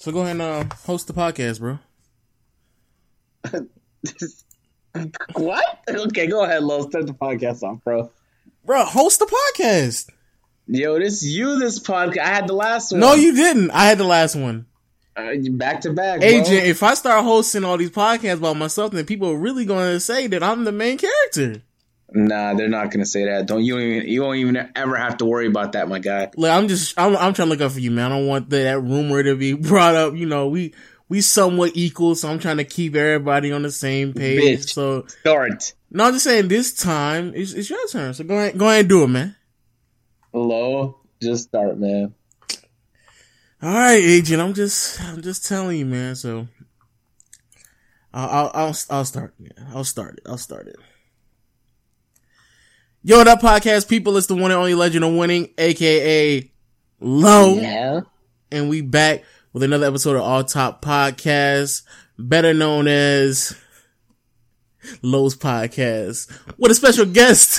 So go ahead and host the podcast, bro. What? Okay, go ahead, Lo. Start the podcast off, bro. Bro, host the podcast. Yo, this podcast. I had the last one. No, you didn't. I had the last one. Back to back, Agent, if I start hosting all these podcasts by myself, then people are really going to say that I'm the main character. Nah, they're not gonna say that. You won't even ever have to worry about that, my guy. Look, I'm trying to look out for you, man. I don't want that rumor to be brought up. You know, we somewhat equal, so I'm trying to keep everybody on the same page. Bitch, so start. No, I'm just saying this time it's your turn. So go ahead and do it, man. Hello, just start, man. All right, Agent. I'm just telling you, man. So I'll start. Yeah, I'll start it. Yo, what up, podcast people? It's the one and only Legend of Winning, aka Lo. Yeah. And we back with another episode of All Top Podcast, better known as Lo's Podcast, with a special guest.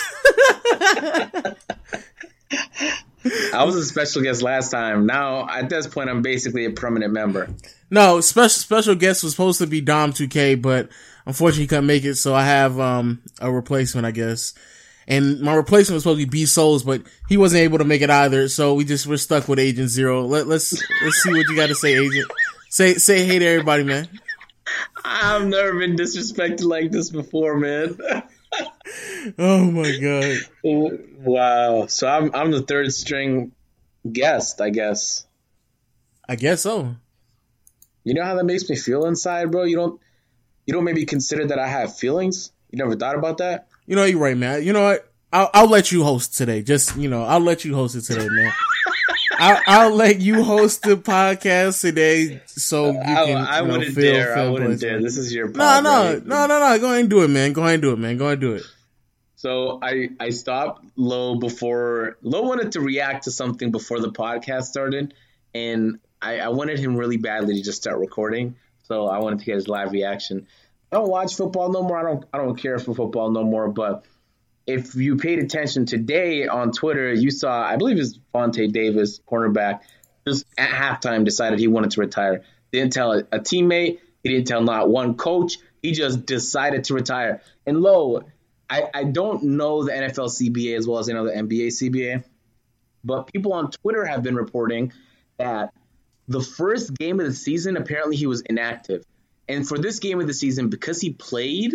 I was a special guest last time. Now, at this point, I'm basically a permanent member. No, special guest was supposed to be Dom 2K, but unfortunately he couldn't make it, so I have a replacement, I guess. And my replacement was supposed to be B Souls, but he wasn't able to make it either. So we're stuck with Agent Zero. Let's see what you got to say, Agent. Say hey to everybody, man. I've never been disrespected like this before, man. Oh my god! Wow. So I'm the third string guest, I guess. I guess so. You know how that makes me feel inside, bro? You don't maybe consider that I have feelings? You never thought about that? You know, you're right, man. You know what? I'll let you host today. Just, I'll let you host it today, man. I'll let you host the podcast today so you can I wouldn't dare. I wouldn't dare. This is your pod. No. Go ahead and do it, man. Go ahead and do it. So I stopped Lo before Lo wanted to react to something before the podcast started, and I wanted him really badly to just start recording. So I wanted to get his live reaction. I don't watch football no more. I don't care for football no more. But if you paid attention today on Twitter, you saw, I believe it's Vontae Davis, cornerback, just at halftime decided he wanted to retire. Didn't tell a teammate. He didn't tell not one coach. He just decided to retire. And Lo, I don't know the NFL CBA as well as I know the NBA CBA, but people on Twitter have been reporting that the first game of the season, apparently he was inactive. And for this game of the season, because he played,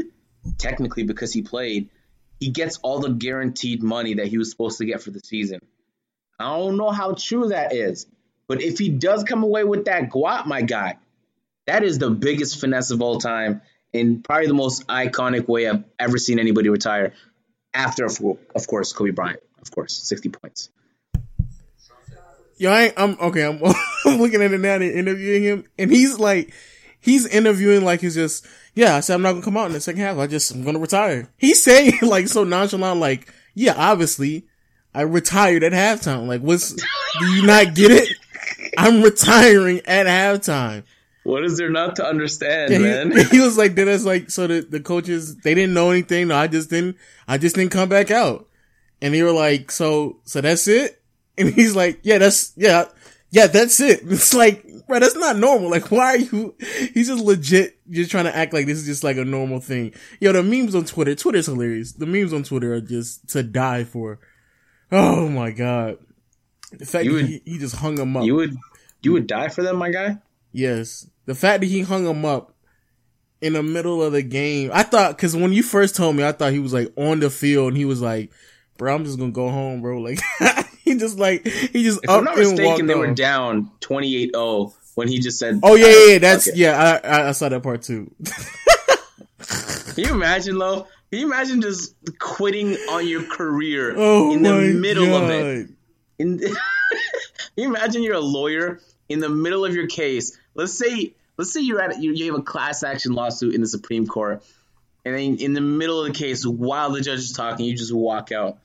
he gets all the guaranteed money that he was supposed to get for the season. I don't know how true that is. But if he does come away with that guap, my guy, that is the biggest finesse of all time and probably the most iconic way I've ever seen anybody retire. After, of course, Kobe Bryant. Of course, 60 points. Yo, I'm looking at it now and interviewing him, and he's interviewing like he's just, I said I'm not gonna come out in the second half. I'm gonna retire. He's saying like so nonchalant, like, yeah, obviously I retired at halftime. Like, do you not get it? I'm retiring at halftime. What is there not to understand, man? He was like, then it's like, so the coaches, they didn't know anything. No, I just didn't come back out. And they were like, so that's it? And he's like, that's it. It's like, bro, that's not normal. Like, why are you, he's just legit just trying to act like this is just like a normal thing. Yo, the memes on Twitter's hilarious. The memes on Twitter are just to die for. Oh my God. The fact that he just hung him up. You would die for them, my guy? Yes. The fact that he hung him up in the middle of the game. I thought, cause when you first told me, I thought he was like on the field and he was like, bro, I'm just gonna go home, bro. Like, if I'm not mistaken, they were down 28-0 when he just said, oh yeah, that's, okay. Yeah, I saw that part too. Can you imagine, Lo? Can you imagine just quitting on your career in the middle of it? Can you imagine you're a lawyer in the middle of your case? Let's say you have a class action lawsuit in the Supreme Court, and then in the middle of the case, while the judge is talking, you just walk out.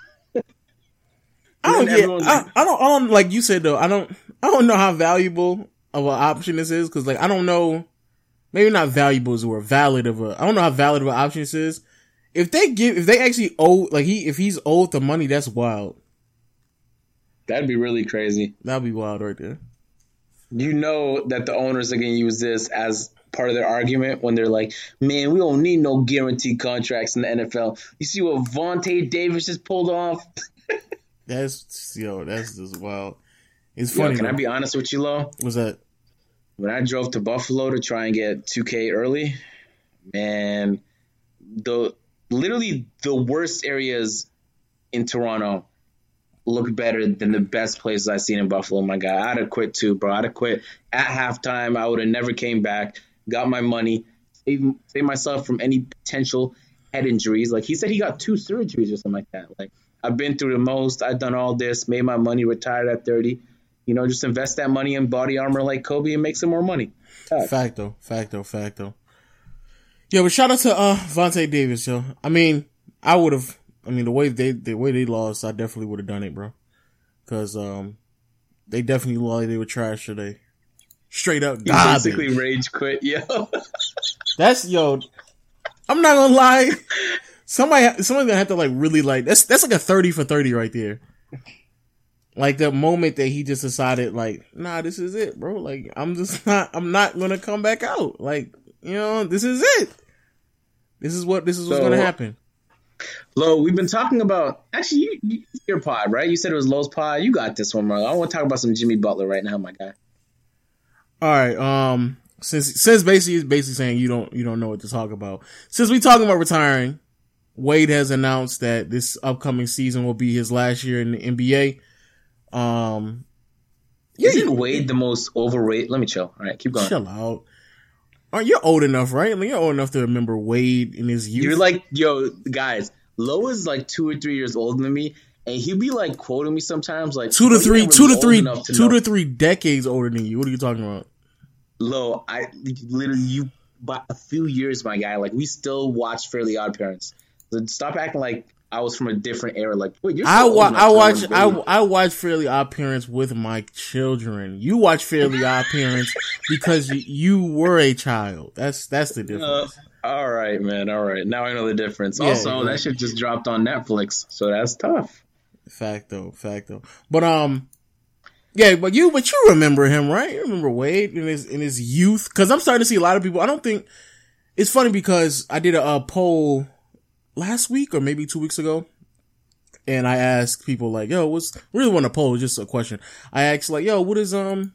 I don't like you said though. I don't know how valuable of an option this is because like I don't know. Maybe not valuable is the word. I don't know how valid of an option this is. If they actually owe if he's owed the money, that's wild. That'd be really crazy. That'd be wild right there. You know that the owners are going to use this as part of their argument when they're like, man, we don't need no guaranteed contracts in the NFL. You see what Vontae Davis just pulled off? That's just wild. It's funny. Can I be honest with you, Lo? What's that? When I drove to Buffalo to try and get 2K early, man, literally the worst areas in Toronto look better than the best places I've seen in Buffalo. My God, I'd have quit too, bro. I'd have quit at halftime. I would have never came back, got my money, saved myself from any potential head injuries. Like, he said he got 2 surgeries or something like that. Like, I've been through the most. I've done all this, made my money, retired at 30. You know, just invest that money in body armor like Kobe and make some more money. Facto. Yeah, but shout out to Vontae Davis, yo. I mean, the way they lost, I definitely would have done it, bro. Cause they definitely lost. They were trash today. Straight up garbage. Basically rage quit, yo. I'm not gonna lie. Somebody's gonna have to like really like that's like a 30 for 30 right there. Like the moment that he just decided like, nah, this is it, bro. Like I'm not gonna come back out. Like, you know, this is it. This is what's gonna happen. Lo, we've been talking about actually your pod, right? You said it was Lo's pod. You got this one, bro. I want to talk about some Jimmy Butler right now, my guy. All right. Since basically saying you don't know what to talk about. Since we talking about retiring, Wade has announced that this upcoming season will be his last year in the NBA. Isn't Wade the most overrated? Let me chill. All right, keep going. Chill out. You're old enough, right? I mean, you're old enough to remember Wade in his youth. You're like, yo, guys, Lo is like 2 or 3 years older than me, and he'll be like quoting me sometimes, like 2 to 3 decades older than you. What are you talking about? Lo, I literally, you by a few years, my guy. Like, we still watch Fairly Odd Parents. So stop acting like I was from a different era. Like, wait, you're I watch Fairly Odd Parents with my children. You watch Fairly Odd Parents because you were a child. That's the difference. All right, man. All right, now I know the difference. Yeah, also, that shit just dropped on Netflix, so that's tough. Facto. But yeah, but you remember him, right? You remember Wade in his youth? Because I'm starting to see a lot of people. I don't think it's funny because I did a poll last week or maybe 2 weeks ago, and I asked people like, "Yo, really want to poll? Just a question." I asked like, "Yo, what is what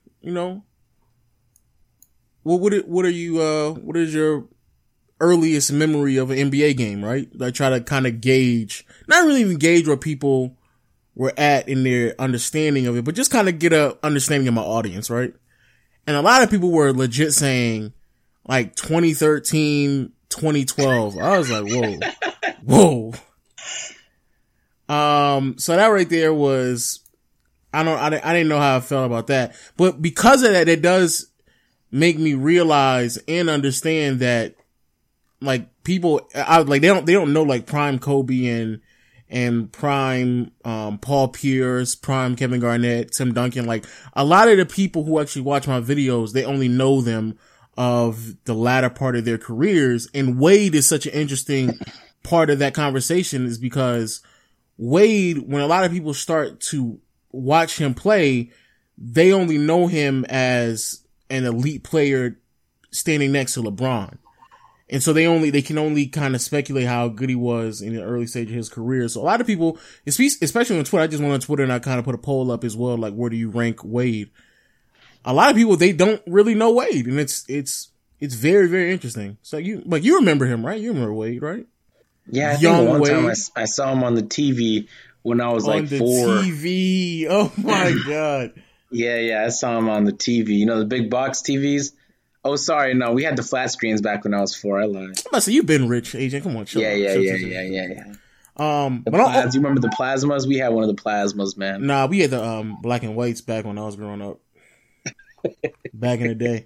is your earliest memory of an NBA game?" Right? I try to kind of gauge, not really even gauge where people were at in their understanding of it, but just kind of get a understanding of my audience, right? And a lot of people were legit saying like 2013, 2012. I was like, whoa. So that right there was, I didn't know how I felt about that, but because of that, it does make me realize and understand that like people, they don't know like prime Kobe and prime, Paul Pierce, prime Kevin Garnett, Tim Duncan. Like a lot of the people who actually watch my videos, they only know them of the latter part of their careers. And Wade is such an interesting part of that conversation is because Wade, when a lot of people start to watch him play, they only know him as an elite player standing next to LeBron. And so they can only kind of speculate how good he was in the early stage of his career. So a lot of people, especially on Twitter, I just went on Twitter and I kind of put a poll up as well, like, where do you rank Wade? A lot of people, they don't really know Wade, and it's very, very interesting. So you remember him, right? You remember Wade, right? Yeah, I think one time I saw him on the TV when I was like 4. TV. Oh my God. Yeah, I saw him on the TV. You know, the big box TVs? Oh, sorry, no, we had the flat screens back when I was 4. I lied. I'm about to say, you've been rich, AJ. Come on, chill. Yeah. You remember the plasmas? We had one of the plasmas, man. Nah, we had the black and whites back when I was growing up. Back in the day.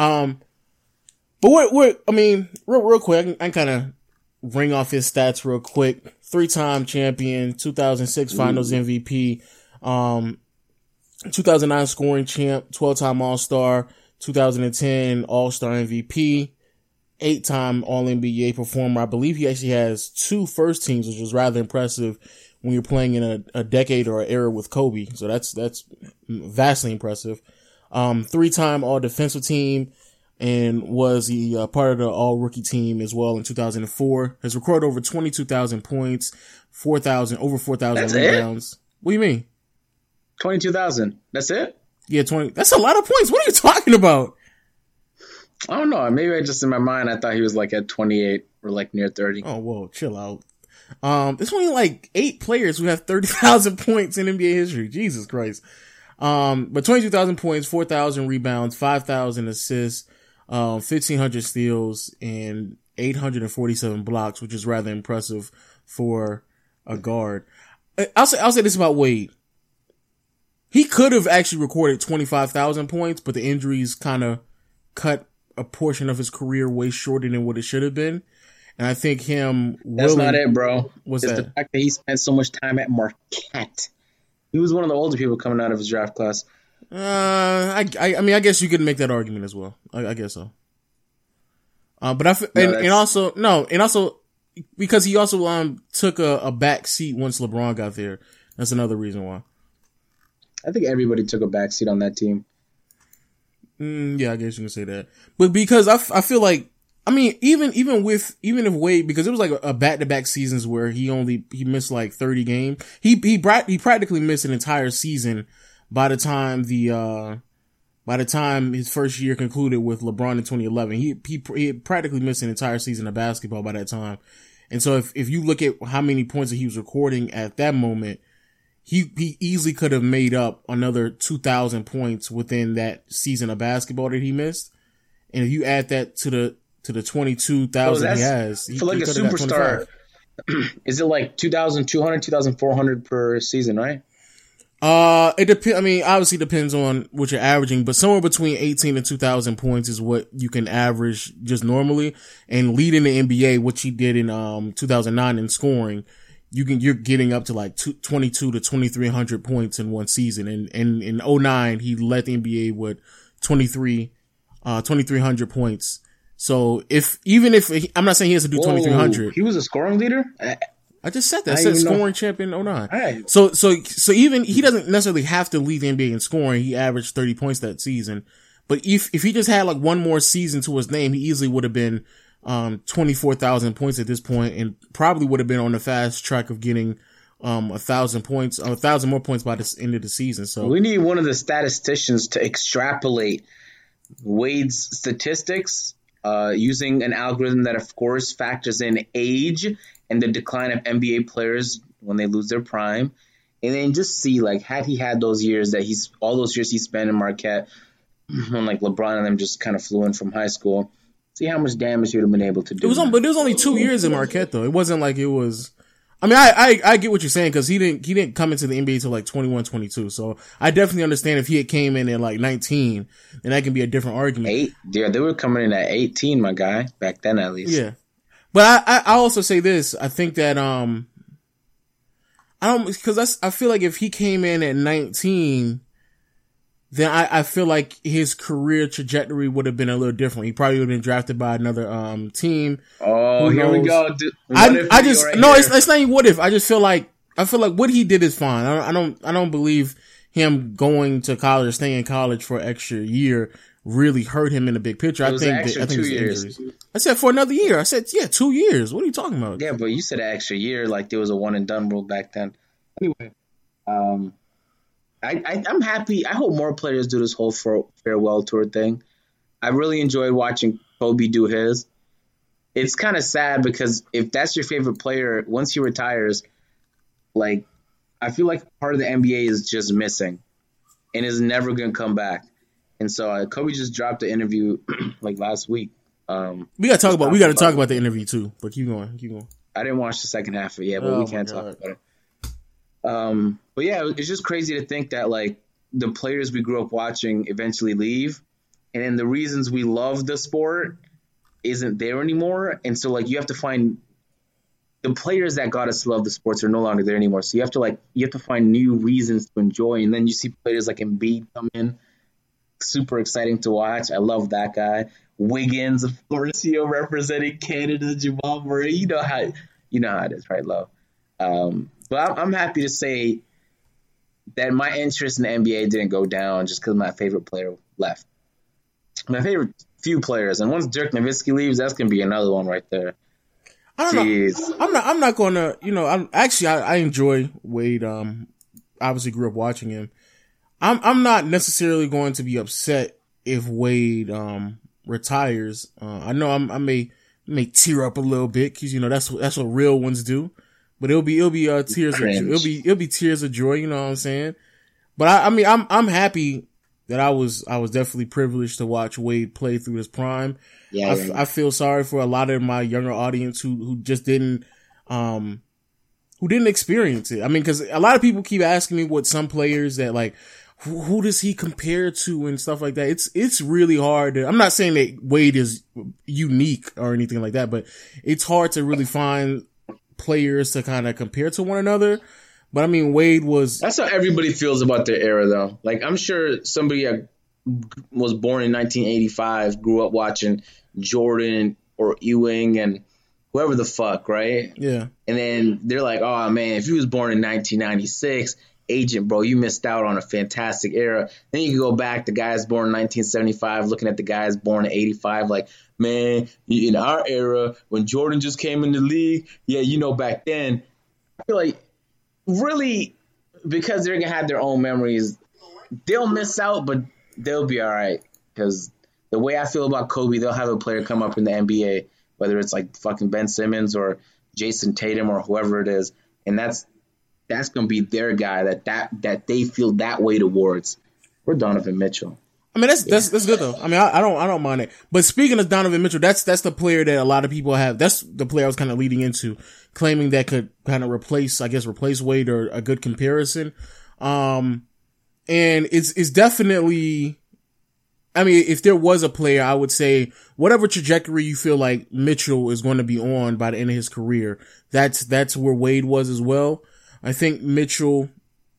But real quick, I can kind of ring off his stats real quick. 3-time champion, 2006 Finals MVP, 2009 scoring champ, 12-time All-Star, 2010 All-Star MVP, 8-time All-NBA performer. I believe he actually has 2 first teams, which was rather impressive when you're playing in a decade or an era with Kobe. So that's vastly impressive. 3-time all defensive team, and was the part of the all rookie team as well in 2004. Has recorded over 22,000 points, over 4,000 rebounds. It? What do you mean? 22,000. That's it? Yeah, 20. That's a lot of points. What are you talking about? I don't know. Maybe I just, in my mind, I thought he was like at 28 or like near 30. Oh, whoa, chill out. There's only like 8 players who have 30,000 points in NBA history. Jesus Christ. But 22,000 points, 4,000 rebounds, 5,000 assists, 1,500 steals, and 847 blocks, which is rather impressive for a guard. I'll say this about Wade. He could have actually recorded 25,000 points, but the injuries kind of cut a portion of his career way shorter than what it should have been. And I think That's not it, bro. What's it's that? The fact that he spent so much time at Marquette. He was one of the older people coming out of his draft class. I mean, I guess you could make that argument as well. I guess so. But and also because he also took a back seat once LeBron got there. That's another reason why. I think everybody took a backseat on that team. Yeah, I guess you can say that. But because I feel like, I mean, even if Wade, because it was like a back-to-back seasons where he missed like 30 games. He practically missed an entire season by the time his first year concluded with LeBron in 2011. He practically missed an entire season of basketball by that time. And so if you look at how many points that he was recording at that moment, he easily could have made up another 2,000 points within that season of basketball that he missed. And if you add that to the 22,000 he has, for like a superstar, is it like 2,200, 2,400 per season, right? It depends. I mean, obviously depends on what you're averaging, but somewhere between 18 and 2,000 points is what you can average just normally. And leading the NBA, which he did in 2009 in scoring, you're getting up to like 22 to 2,300 points in one season. And in 2009, he led the NBA with 2,300 points. So I'm not saying he has to do 2,300. He was a scoring leader? I just said that. I said scoring champion in 2009. Right. So even he doesn't necessarily have to lead the NBA in scoring. He averaged 30 points that season. But if he just had like one more season to his name, he easily would have been 24,000 points at this point, and probably would have been on the fast track of getting 1,000 points, 1,000 more points by the end of the season. So we need one of the statisticians to extrapolate Wade's statistics using an algorithm that, of course, factors in age and the decline of NBA players when they lose their prime, and then just see, like, had he had those years all those years he spent in Marquette, when like LeBron and them just kind of flew in from high school, see how much damage he would have been able to do. But it was only 2 years in Marquette, though. It wasn't like it was. I mean, I get what you're saying, because he didn't come into the NBA till like 21, 22. So I definitely understand if he had came in at like 19, then that can be a different argument. They were coming in at 18, my guy, back then at least. Yeah. But I also say this. I think that, I feel like if he came in at 19, then I feel like his career trajectory would have been a little different. He probably would have been drafted by another, team. Oh, here we go. It's not even what if. I feel like what he did is fine. I don't believe him going to college or staying in college for an extra year really hurt him in the big picture. I think 2 years. Injuries. I said for another year. I said, 2 years. What are you talking about? Yeah, but you said an extra year, like there was a one and done rule back then. Anyway, I'm happy. I hope more players do this whole farewell tour thing. I really enjoyed watching Kobe do his. It's kind of sad because if that's your favorite player, once he retires, like, I feel like part of the NBA is just missing and is never going to come back. And so Kobe just dropped the interview like last week. We got to talk about the interview too, but keep going. I didn't watch the second half of it yet, but we can't talk about it. But yeah, it's just crazy to think that like the players we grew up watching eventually leave, and then the reasons we love the sport isn't there anymore. And so like you have to find the players that got us to love the sports are no longer there anymore. So you have to find new reasons to enjoy. And then you see players like Embiid come in, super exciting to watch. I love that guy. Wiggins, of course, representing Canada. Jamal Murray, you know how it is, right, Love? But I'm happy to say that my interest in the NBA didn't go down just because my favorite player left. My favorite few players, and once Dirk Nowitzki leaves, that's gonna be another one right there. I don't know. I'm not gonna, I enjoy Wade. Obviously grew up watching him. I'm not necessarily going to be upset if Wade, retires. I know I may tear up a little bit because, that's what real ones do, but it'll be it'll be tears of joy. You know what I'm saying? But I'm happy that I was definitely privileged to watch Wade play through his prime. Yeah, I feel sorry for a lot of my younger audience who just didn't experience it. I mean, cause a lot of people keep asking me what some players that like, who does he compare to and stuff like that. It's really hard I'm not saying that Wade is unique or anything like that, but it's hard to really find players to kind of compare to one another. But I mean, Wade was... That's how everybody feels about their era, though. Like, I'm sure somebody was born in 1985, grew up watching Jordan or Ewing and whoever the fuck, right? Yeah. And then they're like, oh, man, if he was born in 1996, Agent, bro, you missed out on a fantastic era. Then you can go back to guys born in 1975, looking at the guys born in 85, like, man, in our era, when Jordan just came in the league, back then, I feel like really, because they're going to have their own memories, they'll miss out, but they'll be all right. Because the way I feel about Kobe, they'll have a player come up in the NBA, whether it's like fucking Ben Simmons or Jason Tatum or whoever it is, and that's going to be their guy that they feel that way towards. We're Donovan Mitchell. I mean, that's good though. I mean, I don't mind it. But speaking of Donovan Mitchell, that's the player that a lot of people have. That's the player I was kind of leading into, claiming that could kind of replace Wade, or a good comparison. And it's definitely, I mean, if there was a player, I would say whatever trajectory you feel like Mitchell is going to be on by the end of his career, that's where Wade was as well. I think Mitchell's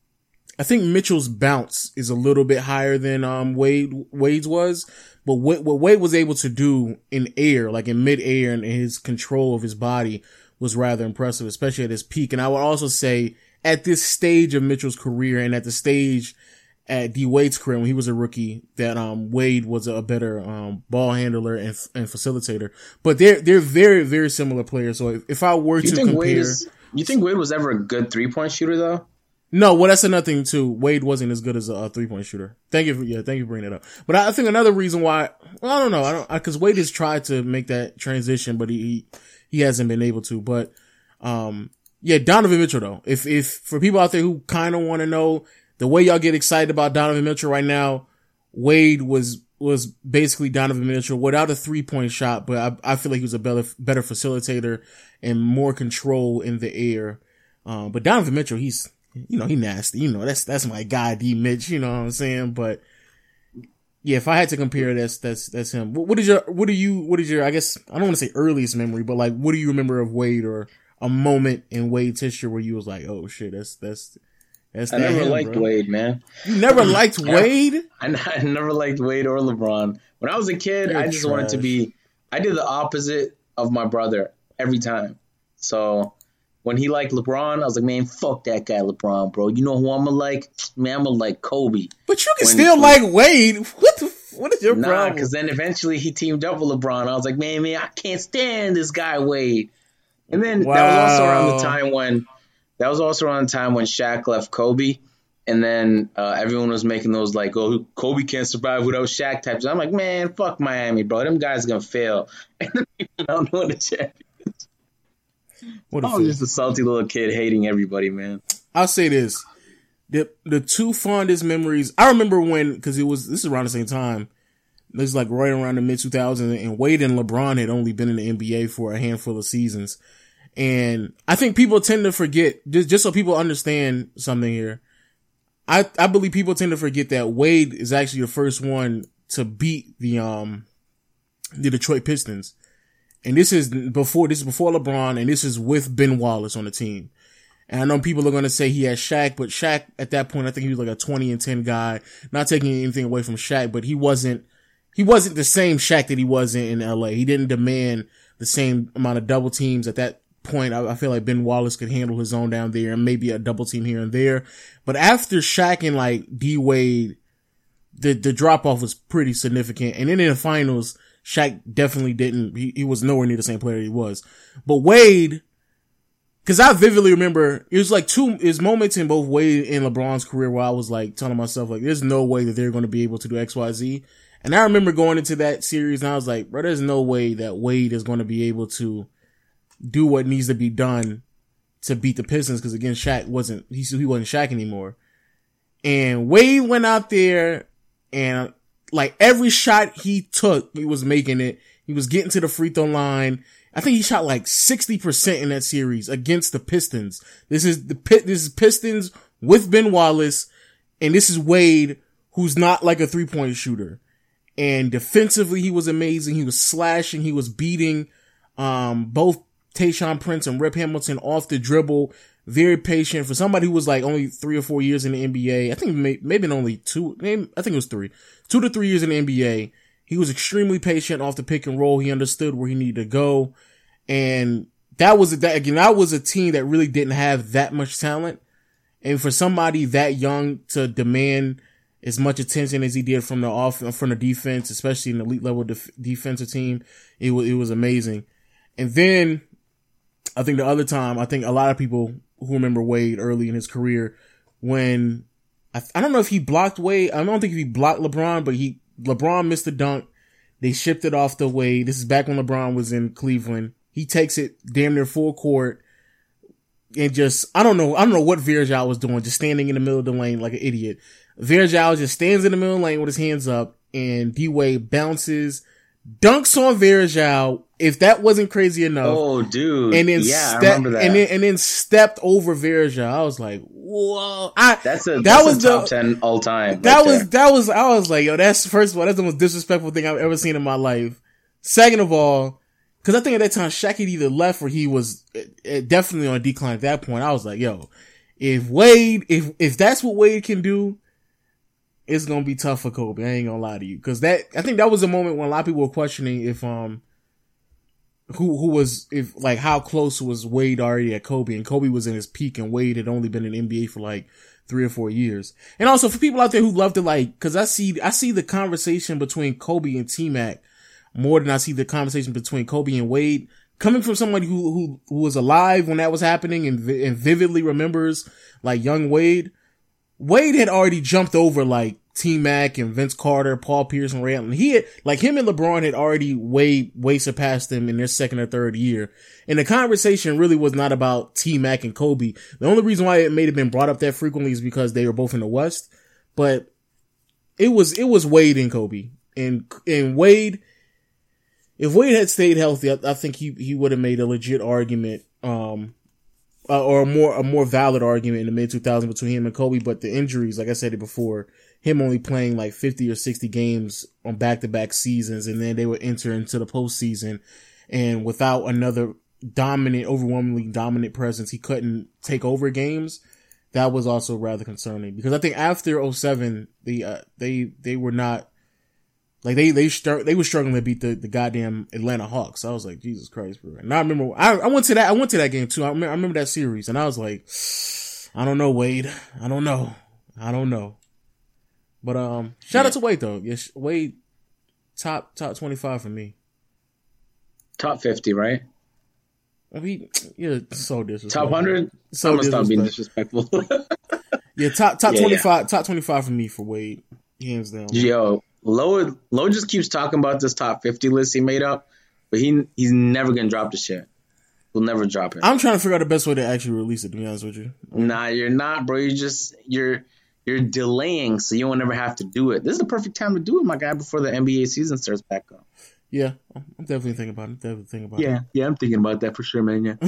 bounce is a little bit higher than Wade's was, but what Wade was able to do in air, like in mid-air, and his control of his body was rather impressive, especially at his peak. And I would also say at this stage of Mitchell's career, and at the stage at D Wade's career when he was a rookie, that Wade was a better ball handler and facilitator. But they're very, very similar players. So if I were to compare, you think Wade was ever a good 3-point shooter though? No, well, that's another thing too. Wade wasn't as good as a 3-point shooter. Thank you for bringing that up. But I think another reason why, well, I don't know, cause Wade has tried to make that transition, but he hasn't been able to. But, Donovan Mitchell though. If for people out there who kind of want to know the way y'all get excited about Donovan Mitchell right now, Wade was basically Donovan Mitchell without a 3-point shot, but I feel like he was a better facilitator and more control in the air. But Donovan Mitchell, he nasty. That's my guy, D Mitch, you know what I'm saying? But yeah, if I had to compare, that's him. What is your, I guess, I don't want to say earliest memory, but like, what do you remember of Wade, or a moment in Wade's history where you was like, oh shit, that's I never liked Wade, man. You never liked Wade? I never liked Wade or LeBron. When I was a kid, I just wanted to be, I did the opposite of my brother every time. So when he liked LeBron, I was like, man, fuck that guy LeBron, bro. You know who I'm going to like? Man, I'm going to like Kobe. But you can still like Wade. What is your problem? Nah, because then eventually he teamed up with LeBron. I was like, man, I can't stand this guy Wade. And then that was also around the time when Shaq left Kobe. And then everyone was making those like, oh, Kobe can't survive without Shaq types. I'm like, man, fuck Miami, bro. Them guys going to fail. And then I don't know the champions. I was just a salty little kid hating everybody, man. I'll say this. The two fondest memories, I remember when, because this is around the same time, this is like right around the mid-2000s, and Wade and LeBron had only been in the NBA for a handful of seasons. And I think people tend to forget, just so people understand something here, I believe people tend to forget that Wade is actually the first one to beat the Detroit Pistons. And this is before LeBron, and this is with Ben Wallace on the team. And I know people are going to say he had Shaq, but Shaq at that point, I think he was like a 20-10 guy, not taking anything away from Shaq, but he wasn't the same Shaq that he was in LA. He didn't demand the same amount of double teams at that point, I feel like Ben Wallace could handle his own down there and maybe a double team here and there. But after Shaq and like D Wade, the drop off was pretty significant. And then in the finals, Shaq definitely didn't, he was nowhere near the same player he was. But Wade, cause I vividly remember, it was like there's moments in both Wade and LeBron's career where I was like telling myself like, there's no way that they're going to be able to do XYZ. And I remember going into that series and I was like, bro, there's no way that Wade is going to be able to do what needs to be done to beat the Pistons. Cause again, Shaq he wasn't Shaq anymore. And Wade went out there and like every shot he took, he was making it. He was getting to the free throw line. I think he shot like 60% in that series against the Pistons. This is Pistons with Ben Wallace. And this is Wade, who's not like a 3-point shooter. And defensively, he was amazing. He was slashing. He was beating, both Tayshaun Prince and Rip Hamilton off the dribble. Very patient for somebody who was like only 3 or 4 years in the NBA. I think maybe only 2. I think it was 3 to 3 years in the NBA. He was extremely patient off the pick and roll. He understood where he needed to go. And that was a team that really didn't have that much talent. And for somebody that young to demand as much attention as he did from the defense, especially an elite level defensive team, it was amazing. And then I think the other time, I think a lot of people who remember Wade early in his career when I don't know if he blocked Wade. I don't think he blocked LeBron, but LeBron missed the dunk. They shipped it off to Wade. This is back when LeBron was in Cleveland. He takes it damn near full court and just, I don't know what Virgil was doing, just standing in the middle of the lane like an idiot. Virgil just stands in the middle of the lane with his hands up and D-Wade bounces, dunks on Virgil. If that wasn't crazy enough. Oh, dude. And then I remember that. And then stepped over Virgil. I was like, whoa. That's a top 10 all time. I was like, yo, that's first of all, that's the most disrespectful thing I've ever seen in my life. Second of all, cause I think at that time Shaq had either left or he was definitely on a decline at that point. I was like, yo, if that's what Wade can do, it's gonna be tough for Kobe. I ain't gonna lie to you. Cause I think that was a moment when a lot of people were questioning if, how close was Wade already at Kobe, and Kobe was in his peak and Wade had only been in the NBA for like 3 or 4 years. And also for people out there who love to cause I see the conversation between Kobe and T-Mac more than I see the conversation between Kobe and Wade, coming from somebody who was alive when that was happening and vividly remembers like young Wade. Wade had already jumped over like T-Mac and Vince Carter, Paul Pierce and Ray Allen. He had, like him and LeBron had already way surpassed them in their second or third year. And the conversation really was not about T-Mac and Kobe. The only reason why it may have been brought up that frequently is because they were both in the West. But it was Wade and Kobe. And Wade, if Wade had stayed healthy, I think he would have made a legit argument, or a more valid argument in the mid 2000s between him and Kobe. But the injuries, like I said it before, him only playing like 50 or 60 games on back-to-back seasons, and then they would enter into the postseason, and without another overwhelmingly dominant presence, he couldn't take over games. That was also rather concerning, because I think after 07, they were not, like they were struggling to beat the goddamn Atlanta Hawks. I was like, Jesus Christ, bro. And I remember, I went to that game too. I remember that series, and I was like, I don't know, Wade. I don't know. But, shout out to Wade though. Yes, Wade, top 25 for me. Top 50, right? I mean, yeah, so disrespectful. Top 100? So I'm stop being disrespectful. Yeah, top 25, top 25 for me for Wade. Hands down. Yo, Lo just keeps talking about this top 50 list he made up, but he's never gonna drop the shit. He'll never drop it. I'm trying to figure out the best way to actually release it, to be honest with you. Nah, you're not, bro. You're delaying, so you won't ever have to do it. This is the perfect time to do it, my guy, before the NBA season starts back up. Yeah, I'm definitely thinking about it. Yeah, I'm thinking about that for sure, man. Yeah.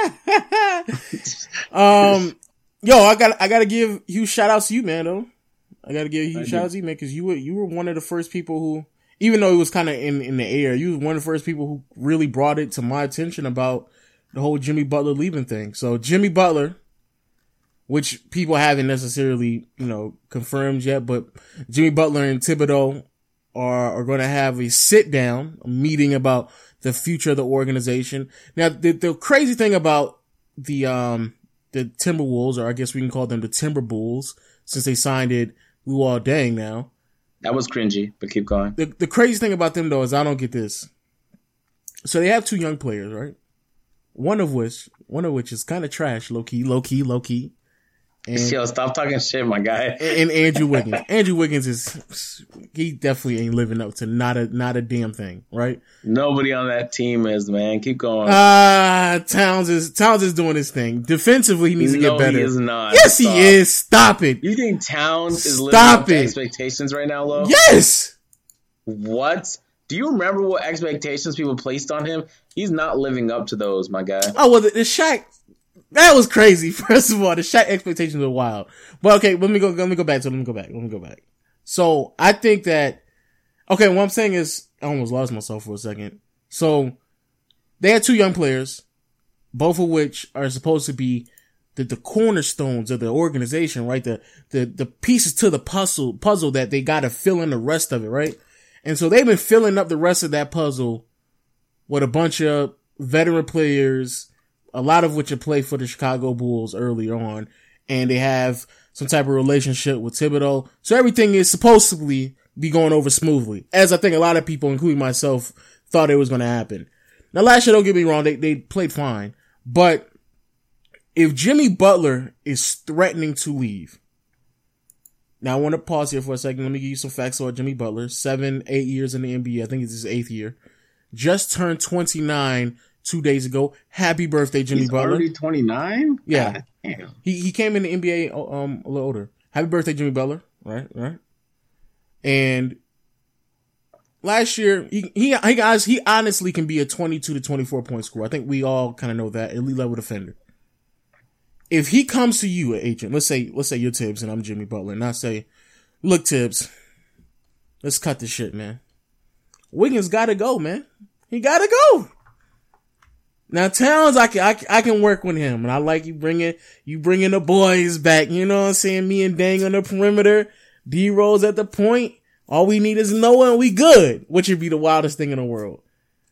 Yo, I gotta give huge shout outs to you, man. Though I gotta give huge shout outs to you, man, because you were one of the first people who, even though it was kind of in the air, you were one of the first people who really brought it to my attention about the whole Jimmy Butler leaving thing. So Jimmy Butler, which people haven't necessarily, confirmed yet, but Jimmy Butler and Thibodeau are going to have a sit down, a meeting about the future of the organization. Now, the crazy thing about the Timberwolves, or I guess we can call them the Timber Bulls, since they signed it Luol Deng now. That was cringy, but keep going. The crazy thing about them, though, is I don't get this. So they have two young players, right? One of which is kind of trash, low key. And, yo, stop talking shit, my guy. And Andrew Wiggins. Andrew Wiggins he definitely ain't living up to not a damn thing, right? Nobody on that team is, man. Keep going. Towns is doing his thing. Defensively, he needs to get better. He is not. Yes, he is. Stop it. You think Towns is living up to expectations right now, Lo? Yes. What? Do you remember what expectations people placed on him? He's not living up to those, my guy. Oh, well, the Shaq, that was crazy. First of all, the Shaq expectations were wild. But okay, let me go back. So I think that, okay, what I'm saying is, I almost lost myself for a second. So they had two young players, both of which are supposed to be the cornerstones of the organization, right? The pieces to the puzzle that they got to fill in the rest of it, right? And so they've been filling up the rest of that puzzle with a bunch of veteran players, a lot of which have played for the Chicago Bulls earlier on, and they have some type of relationship with Thibodeau. So everything is supposedly be going over smoothly, as I think a lot of people, including myself, thought it was going to happen. Now, last year, don't get me wrong, they played fine, but if Jimmy Butler is threatening to leave, now I want to pause here for a second. Let me give you some facts about Jimmy Butler. 8 years in the NBA. I think it's his 8th year. Just turned 29 2 days ago. Happy birthday, Jimmy Butler. He's already 29? Yeah. God, damn. He came in the NBA a little older. Happy birthday, Jimmy Butler. Right. And last year, he honestly can be a 22 to 24 point scorer. I think we all kind of know that. Elite level defender. If he comes to you, agent, let's say you're Tibbs and I'm Jimmy Butler, and I say, look, Tibbs, let's cut this shit, man. Wiggins gotta go, man. He gotta go. Now, Towns, I can work with him, and I like you bringing the boys back. You know what I'm saying? Me and Dang on the perimeter, D-Rose at the point. All we need is Noah, and we good, which would be the wildest thing in the world.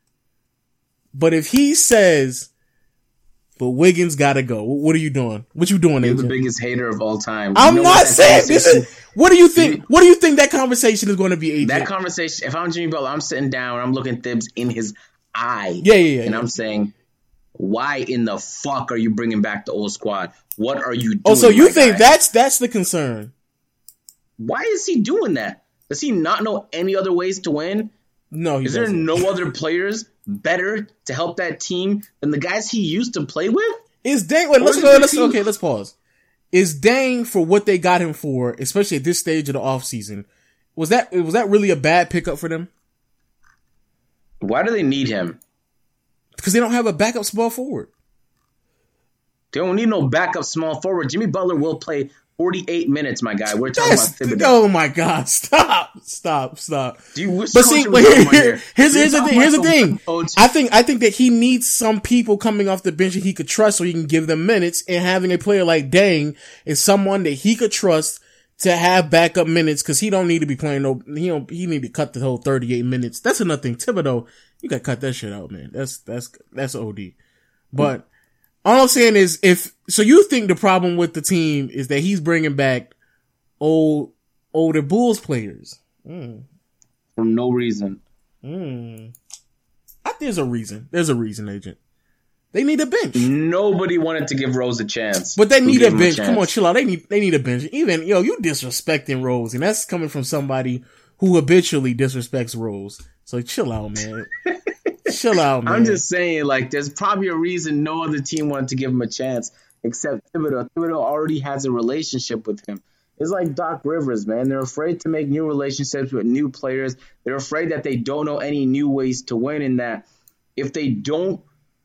But if he says, but Wiggins gotta go, what are you doing? What you doing, You're agent? the biggest hater of all time. I'm not saying this is. What do you think? What do you think that conversation is going to be, agent? That conversation. If I'm Jimmy Butler, I'm sitting down. I'm looking Thibs in his eye. Yeah. And I'm saying, why in the fuck are you bringing back the old squad? What are you doing? Oh, so you think that's the concern? Why is he doing that? Does he not know any other ways to win? No, is there no other players better to help that team than the guys he used to play with? Is Dang? Wait, let's pause. Is Dang, for what they got him for, especially at this stage of the offseason, was that really a bad pickup for them? Why do they need him? Because they don't have a backup small forward. They don't need no backup small forward. Jimmy Butler will play 48 minutes, my guy. We're talking about Thibodeau. Oh my God! Stop! Do you wish? But see, here's the thing. I think that he needs some people coming off the bench that he could trust, so he can give them minutes. And having a player like Dang is someone that he could trust to have backup minutes, because he don't need to be playing he need to cut the whole 38 minutes. That's another thing. Thibodeau, you gotta cut that shit out, man. That's OD. But all I'm saying is, so you think the problem with the team is that he's bringing back older Bulls players? For no reason. There's a reason. There's a reason, agent. They need a bench. Nobody wanted to give Rose a chance. But they need a bench. Come on, chill out. They need a bench. Even, you disrespecting Rose, and that's coming from somebody who habitually disrespects Rose. So chill out, man. Chill out, man. I'm just saying, there's probably a reason no other team wanted to give him a chance except Thibodeau. Thibodeau already has a relationship with him. It's like Doc Rivers, man. They're afraid to make new relationships with new players. They're afraid that they don't know any new ways to win, and that if they don't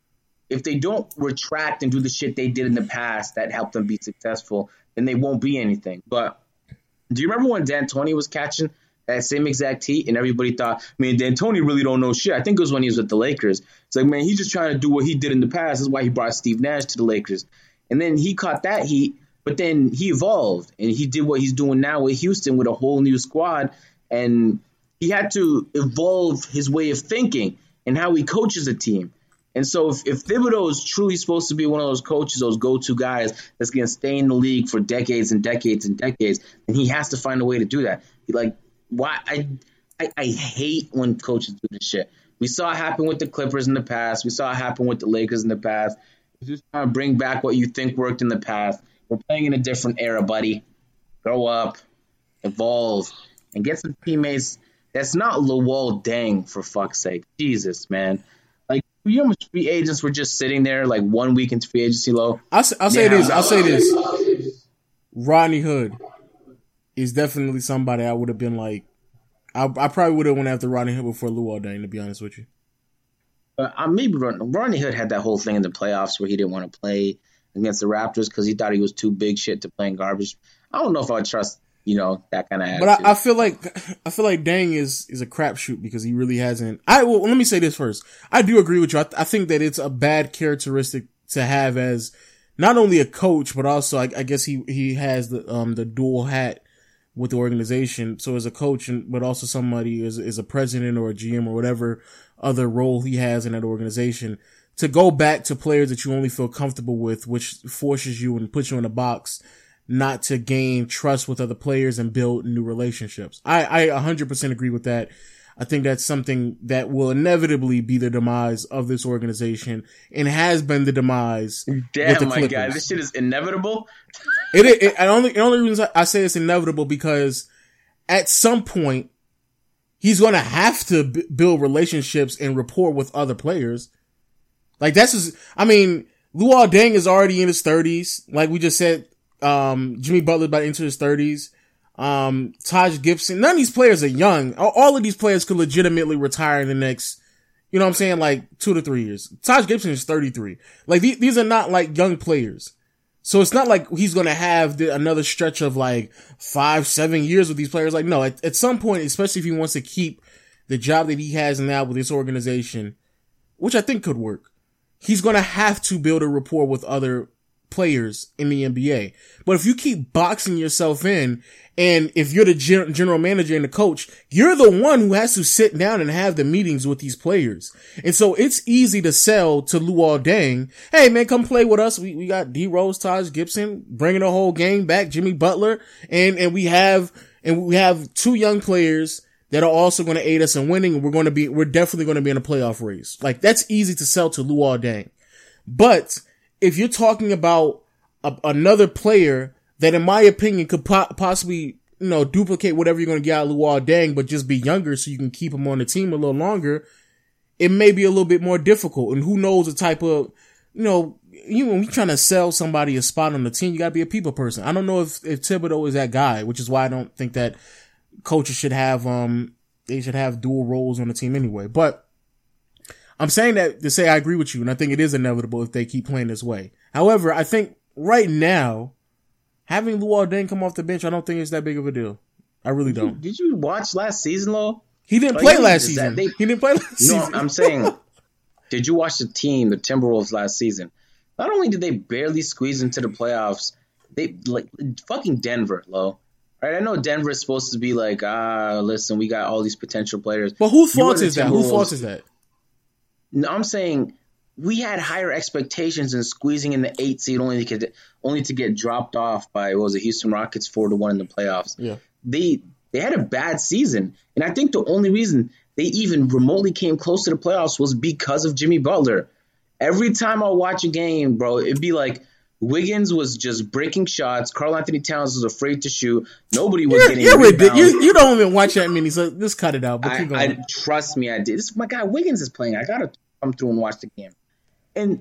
retract and do the shit they did in the past that helped them be successful, then they won't be anything. But do you remember when D'Antoni was catching that same exact heat, and everybody thought, man, D'Antoni really don't know shit? I think it was when he was with the Lakers. It's like, man, he's just trying to do what he did in the past. That's why he brought Steve Nash to the Lakers. And then he caught that heat, but then he evolved, and he did what he's doing now with Houston with a whole new squad. And he had to evolve his way of thinking and how he coaches a team. And so if Thibodeau is truly supposed to be one of those coaches, those go-to guys that's going to stay in the league for decades and decades and decades, then he has to find a way to do that. Why? I hate when coaches do this shit. We saw it happen with the Clippers in the past. We saw it happen with the Lakers in the past. You're just trying to bring back what you think worked in the past. We're playing in a different era, buddy. Grow up, evolve, and get some teammates. That's not Luol Deng, for fuck's sake. Jesus, man. You know how much free agents were just sitting there like 1 week into free agency low? I'll say this. Rodney Hood is definitely somebody I would have been like. I probably would have went after Rodney Hood before Luol Deng, to be honest with you. Maybe Rodney Hood had that whole thing in the playoffs where he didn't want to play against the Raptors because he thought he was too big shit to play in garbage. I don't know if I would trust, that kind of attitude. But I feel like Deng is a crapshoot because he really hasn't. Let me say this first. I do agree with you. I think that it's a bad characteristic to have as not only a coach, but also I guess he has the dual hat with the organization. So as a coach, but also somebody is a president or a GM or whatever other role he has in that organization, to go back to players that you only feel comfortable with, which forces you and puts you in a box, not to gain trust with other players and build new relationships. I 100% agree with that. I think that's something that will inevitably be the demise of this organization and has been the demise. Damn, my guy, this shit is inevitable. The only reason I say it's inevitable because at some point he's going to have to build relationships and rapport with other players. Like Luol Deng is already in his 30s. Like we just said, Jimmy Butler about to enter his 30s. Taj Gibson, none of these players are young. All of these players could legitimately retire in the next, like 2 to 3 years. Taj Gibson is 33. Like these are not like young players. So it's not like he's going to have another stretch of like 5-7 years with these players. Like, no, at some point, especially if he wants to keep the job that he has now with this organization, which I think could work, he's going to have to build a rapport with other players in the NBA. But if you keep boxing yourself in, and if you're the general manager and the coach, you're the one who has to sit down and have the meetings with these players. And so it's easy to sell to Luol Deng, hey man, come play with us. We got D Rose, Taj Gibson, bringing the whole game back, Jimmy Butler, and we have 2 young players that are also going to aid us in winning. And we're definitely going to be in a playoff race. Like that's easy to sell to Luol Deng. But if you're talking about another player that, in my opinion, could possibly, duplicate whatever you're going to get out of Luol Deng, but just be younger so you can keep him on the team a little longer, it may be a little bit more difficult. And who knows the type of, when you're trying to sell somebody a spot on the team, you got to be a people person. I don't know if Thibodeau is that guy, which is why I don't think that coaches should have, they should have dual roles on the team anyway. But I'm saying that to say I agree with you, and I think it is inevitable if they keep playing this way. However, I think right now, having Luol Deng come off the bench, I don't think it's that big of a deal. I really don't. Did you watch last season, Lo? He didn't play last season. He didn't play last season. No, I'm saying, did you watch the team, the Timberwolves last season? Not only did they barely squeeze into the playoffs, they fucking Denver, Lo. Right? I know Denver is supposed to be like, listen, we got all these potential players. But whose fault is that? Whose fault is that? No, I'm saying we had higher expectations in squeezing in the 8th seed only to get dropped off by Houston Rockets 4-1 in the playoffs. Yeah, they had a bad season, and I think the only reason they even remotely came close to the playoffs was because of Jimmy Butler. Every time I watch a game, bro, it'd be like Wiggins was just breaking shots. Karl Anthony Towns was afraid to shoot. Nobody was getting rebounds. You don't even watch that many, so just cut it out. But keep going. Trust me, I did. My guy Wiggins is playing. I gotta come through and watch the game. And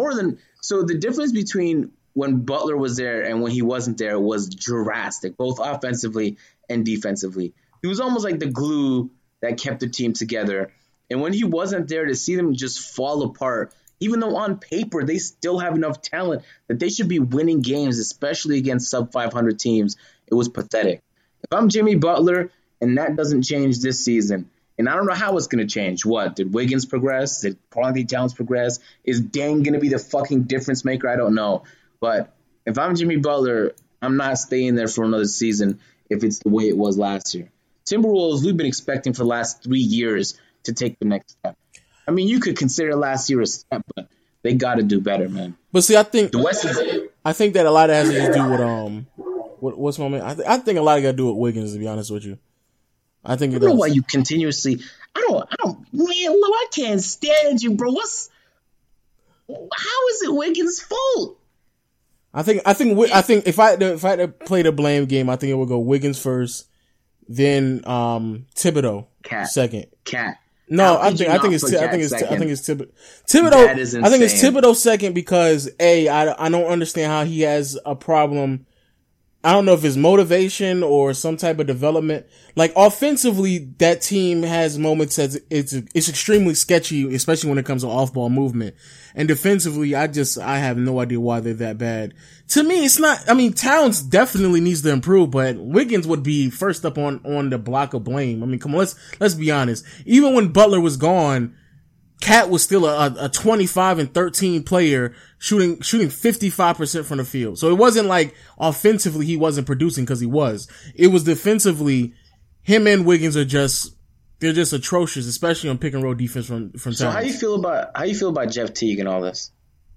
so the difference between when Butler was there and when he wasn't there was drastic, both offensively and defensively. He was almost like the glue that kept the team together. And when he wasn't there, to see them just fall apart, even though on paper they still have enough talent that they should be winning games, especially against sub-500 teams, it was pathetic. If I'm Jimmy Butler and that doesn't change this season, and I don't know how it's going to change. What? Did Wiggins progress? Did Karl Anthony Towns progress? Is Deng going to be the fucking difference maker? I don't know. But if I'm Jimmy Butler, I'm not staying there for another season if it's the way it was last year. Timberwolves, we've been expecting for the last 3 years to take the next step. I mean, you could consider last year a step, but they got to do better, man. But see, I think The West is I think that a lot of that has to just do with what's my man. I think a lot of got to do with Wiggins. To be honest with you, I think it I don't know does. why you continuously. man, Lo, I can't stand you, bro. How is it Wiggins' fault? I think if I had to play the blame game, I think it would go Wiggins first, then Thibodeau Cat. second. Cat. No, How I could you think not it's put Cat Thibodeau. That is I think it's insane. Thibodeau second because I don't understand how he has a problem. I don't know if it's motivation or some type of development. Like offensively, that team has moments that it's extremely sketchy, especially when it comes to off-ball movement. And defensively, I have no idea why they're that bad. To me, it's not. I mean, Towns definitely needs to improve, but Wiggins would be first up on the block of blame. I mean, come on, let's be honest. Even when Butler was gone, Cat was still a 25 and 13 player shooting 55% from the field. So it wasn't like offensively he wasn't producing because he was. It was defensively, him and Wiggins they're just atrocious, especially on pick and roll defense from Towns. So how you feel about Jeff Teague and all this?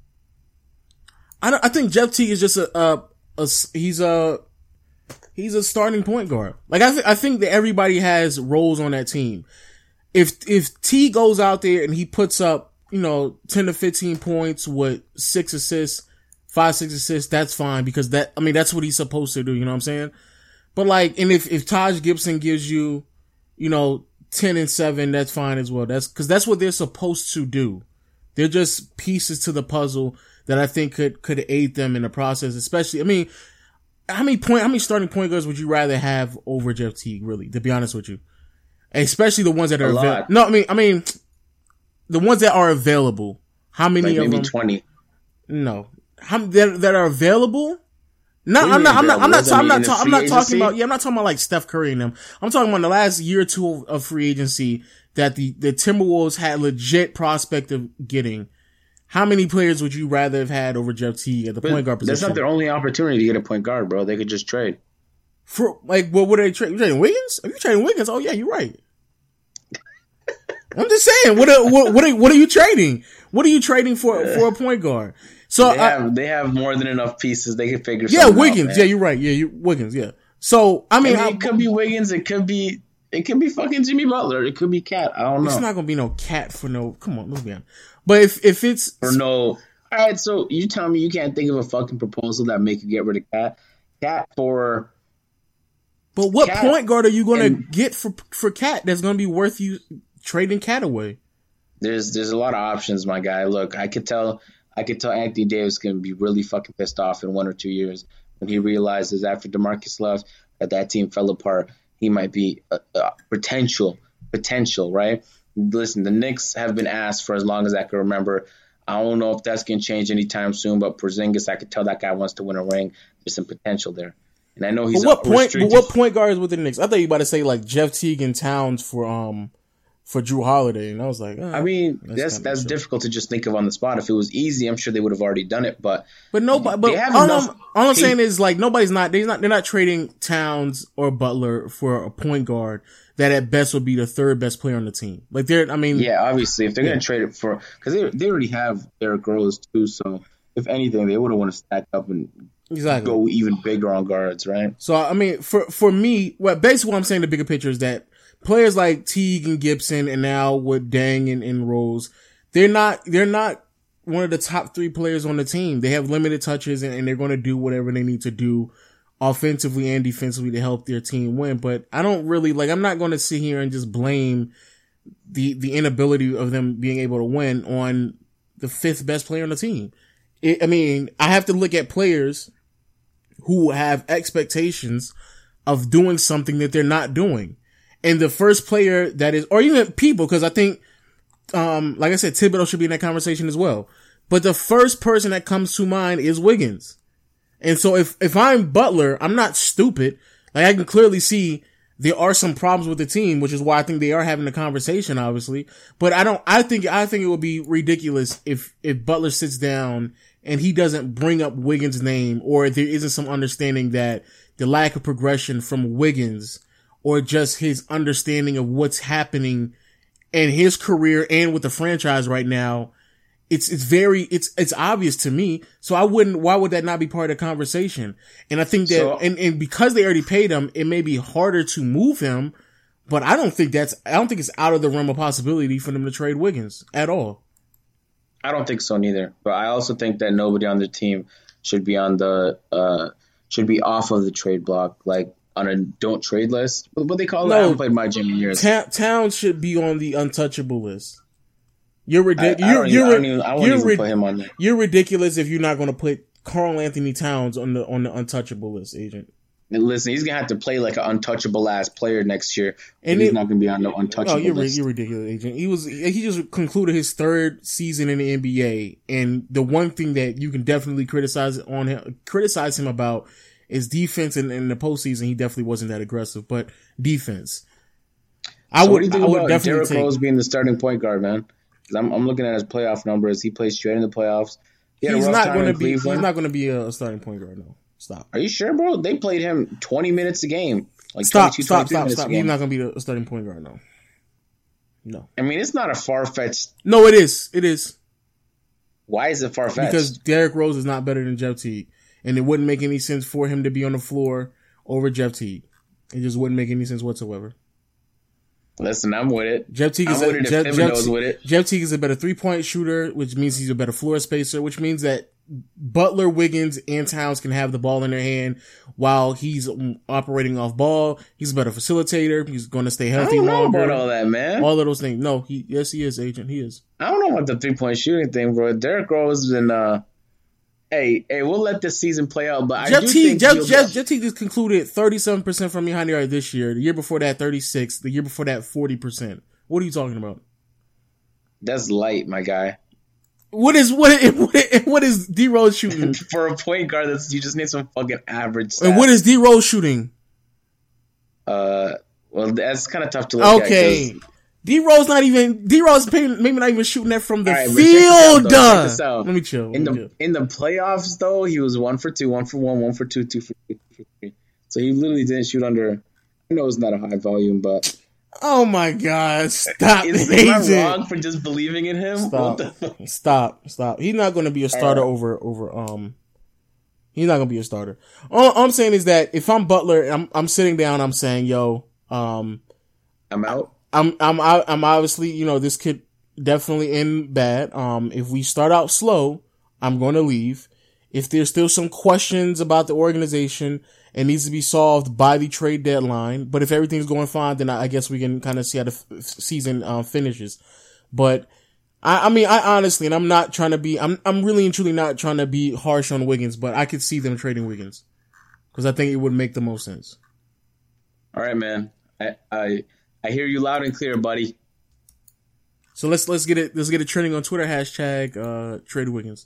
I think Jeff Teague is just he's a starting point guard. Like I think that everybody has roles on that team. If T goes out there and he puts up, 10 to 15 points with 6 assists, 5-6 assists, that's fine because that's what he's supposed to do. You know what I'm saying? But like, and if Taj Gibson gives you, 10 and 7, that's fine as well. That's what they're supposed to do. They're just pieces to the puzzle that I think could aid them in the process. Especially, I mean, how many starting point guards would you rather have over Jeff Teague, really, to be honest with you? Especially the ones that are available. No, I mean, the ones that are available. How many of maybe them? 20. No, that are available. No, I'm not talking about like Steph Curry and them. I'm talking about the last year or two of free agency that the Timberwolves had legit prospect of getting. How many players would you rather have had over Jeff Teague at the point guard position? That's not their only opportunity to get a point guard, bro. They could just trade. For like, what would they trade? You trading Wiggins? Are you trading Wiggins? Oh yeah, you're right. I'm just saying, what are you trading? What are you trading for a point guard? So they have more than enough pieces. They can figure. Yeah, Wiggins. Out, yeah, you're right. Yeah, Wiggins. Yeah. So I mean, it could be Wiggins. It could be fucking Jimmy Butler. It could be Cat. I don't know. It's not gonna be no Cat for no. Come on, let's be honest. But if it's or no. All right, so you tell me you can't think of a fucking proposal that make you get rid of Cat. Cat for. But what point guard are you gonna get for Cat that's gonna be worth you trading Cat away? There's a lot of options, my guy. Look, I could tell Anthony Davis can be really fucking pissed off in 1 or 2 years when he realizes after DeMarcus left that team fell apart. He might be potential, right? Listen, the Knicks have been asked for as long as I can remember. I don't know if that's going to change anytime soon, but Porzingis, I could tell that guy wants to win a ring. There's some potential there. And I know he's what point guard is with the Knicks? I thought you were about to say like Jeff Teague and Towns for Drew Holiday, and I was like, I mean, that's difficult to just think of on the spot. If it was easy, I'm sure they would have already done it. But nobody. But all I'm saying is like they're not trading Towns or Butler for a point guard that at best would be the third best player on the team. Like yeah, obviously if they're going to trade it for, because they already have Derrick Rose too. So if anything, they would have want to stack up and go even bigger on guards, right? So I mean, for me, basically what I'm saying, the bigger picture is that players like Teague and Gibson, and now with Dang and Rose, they're not one of the top 3 players on the team. They have limited touches and they're going to do whatever they need to do offensively and defensively to help their team win. But I don't really I'm not going to sit here and just blame the inability of them being able to win on the 5th best player on the team. I have to look at players who have expectations of doing something that they're not doing. And the first player that is, or even people, because I think, like I said, Thibodeau should be in that conversation as well. But the first person that comes to mind is Wiggins. And so if I'm Butler, I'm not stupid. Like I can clearly see there are some problems with the team, which is why I think they are having a conversation, obviously. But I think it would be ridiculous if Butler sits down and he doesn't bring up Wiggins' name, or there isn't some understanding that the lack of progression from Wiggins or just his understanding of what's happening in his career and with the franchise right now, it's obvious to me. So why would that not be part of the conversation? And I think that, and because they already paid him, it may be harder to move him, but I don't think it's out of the realm of possibility for them to trade Wiggins at all. I don't think so neither, but I also think that nobody on the team should be off of the trade block, like on a don't trade list. What they call it? I haven't played my gym in years. Towns should be on the untouchable list. You're ridiculous. I won't even put him on there. You're ridiculous if you're not going to put Karl Anthony Towns on the untouchable list, Agent. And listen, he's gonna have to play like an untouchable ass player next year, and he's not gonna be on the untouchable list. You're ridiculous, Agent. He just concluded his third season in the NBA, and the one thing that you can definitely criticize him about is defense. And in the postseason, he definitely wasn't that aggressive, but defense. What do you think about Derrick Rose being the starting point guard, man? I'm looking at his playoff numbers. He plays straight in the playoffs. He's not going to be a starting point guard. No, stop. Are you sure, bro? They played him 20 minutes a game. Like stop. He's not going to be a starting point guard. No. I mean, it's not a far-fetched. No, it is. It is. Why is it far-fetched? Because Derrick Rose is not better than Jeff Teague, and it wouldn't make any sense for him to be on the floor over Jeff Teague. It just wouldn't make any sense whatsoever. Listen, I'm with it. Jeff Teague is a better 3-point shooter, which means he's a better floor spacer, which means that Butler, Wiggins, and Towns can have the ball in their hand while he's operating off ball. He's a better facilitator. He's going to stay healthy longer. I don't know about all that, man. All of those things. No, he is, Agent. He is. I don't know about the 3-point shooting thing, bro. Derrick Rose and Hey, we'll let this season play out, but Jeff Teague just concluded 37% from behind the arc this year. The year before that, 36%. The year before that, 40%. What are you talking about? That's light, my guy. What is D Rose shooting for a point guard? You just need some fucking average stats. And what is D Rose shooting? Well, that's kind of tough to look at. Okay. D Rose maybe not even shooting that from the field. Let me chill. In the playoffs, though, he was 1 for 2, 1 for 1, 1 for 2, 2 for 3. So he literally didn't shoot under. I know it's not a high volume, but oh my god! Stop. Is I wrong for just believing in him? Stop. He's not going to be a starter over. He's not going to be a starter. All I'm saying is that if I'm Butler, I'm sitting down. I'm saying, yo, I'm out. I'm obviously, this could definitely end bad. If we start out slow, I'm going to leave. If there's still some questions about the organization, it needs to be solved by the trade deadline. But if everything's going fine, then I guess we can kind of see how the season finishes. But I mean, I honestly, and I'm not trying to be, I'm really and truly not trying to be harsh on Wiggins, but I could see them trading Wiggins because I think it would make the most sense. All right, man. I hear you loud and clear, buddy. So let's get it trending on Twitter, hashtag trade Wiggins.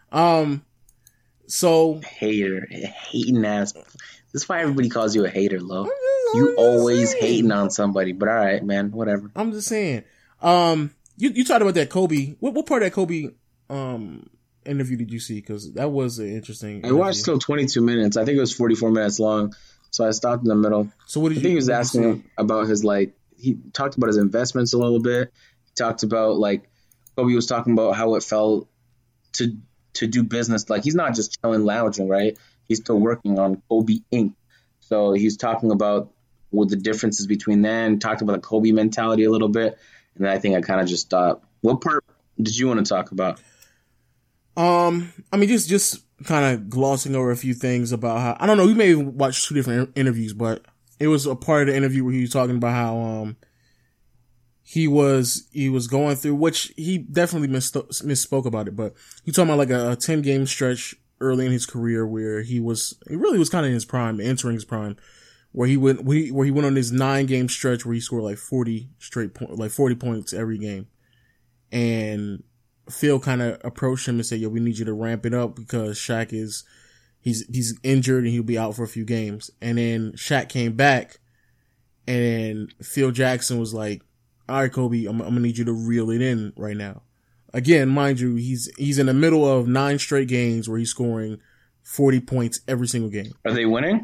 So hating ass. This is why everybody calls you a hater, Lo. You always hating on somebody, but all right, man, whatever. I'm just saying. You talked about that Kobe. What part of that Kobe interview did you see? Because that was an interesting interview. I watched till 22 minutes. I think it was 44 minutes long. So I stopped in the middle. So what did I think he was asking him about his he talked about his investments a little bit. He talked about Kobe was talking about how it felt to do business. Like he's not just chilling, lounging, right? He's still working on Kobe Inc. So he's talking about what the differences between them. Talked about the Kobe mentality a little bit, and then I think I kind of just stopped. What part did you want to talk about? I mean, just kind of glossing over a few things about how, I don't know, we may have watched 2 different interviews, but it was a part of the interview where he was talking about how, he was going through, which he definitely misspoke about it, but he talking about a 10-game stretch early in his career where he really was kind of in his prime, entering his prime, where he went on his 9-game stretch where he scored 40 points every game. And Phil kind of approached him and said, yo, we need you to ramp it up because Shaq he's injured and he'll be out for a few games. And then Shaq came back and Phil Jackson was like, all right, Kobe, I'm going to need you to reel it in right now. Again, mind you, he's in the middle of 9 straight games where he's scoring 40 points every single game. Are they winning?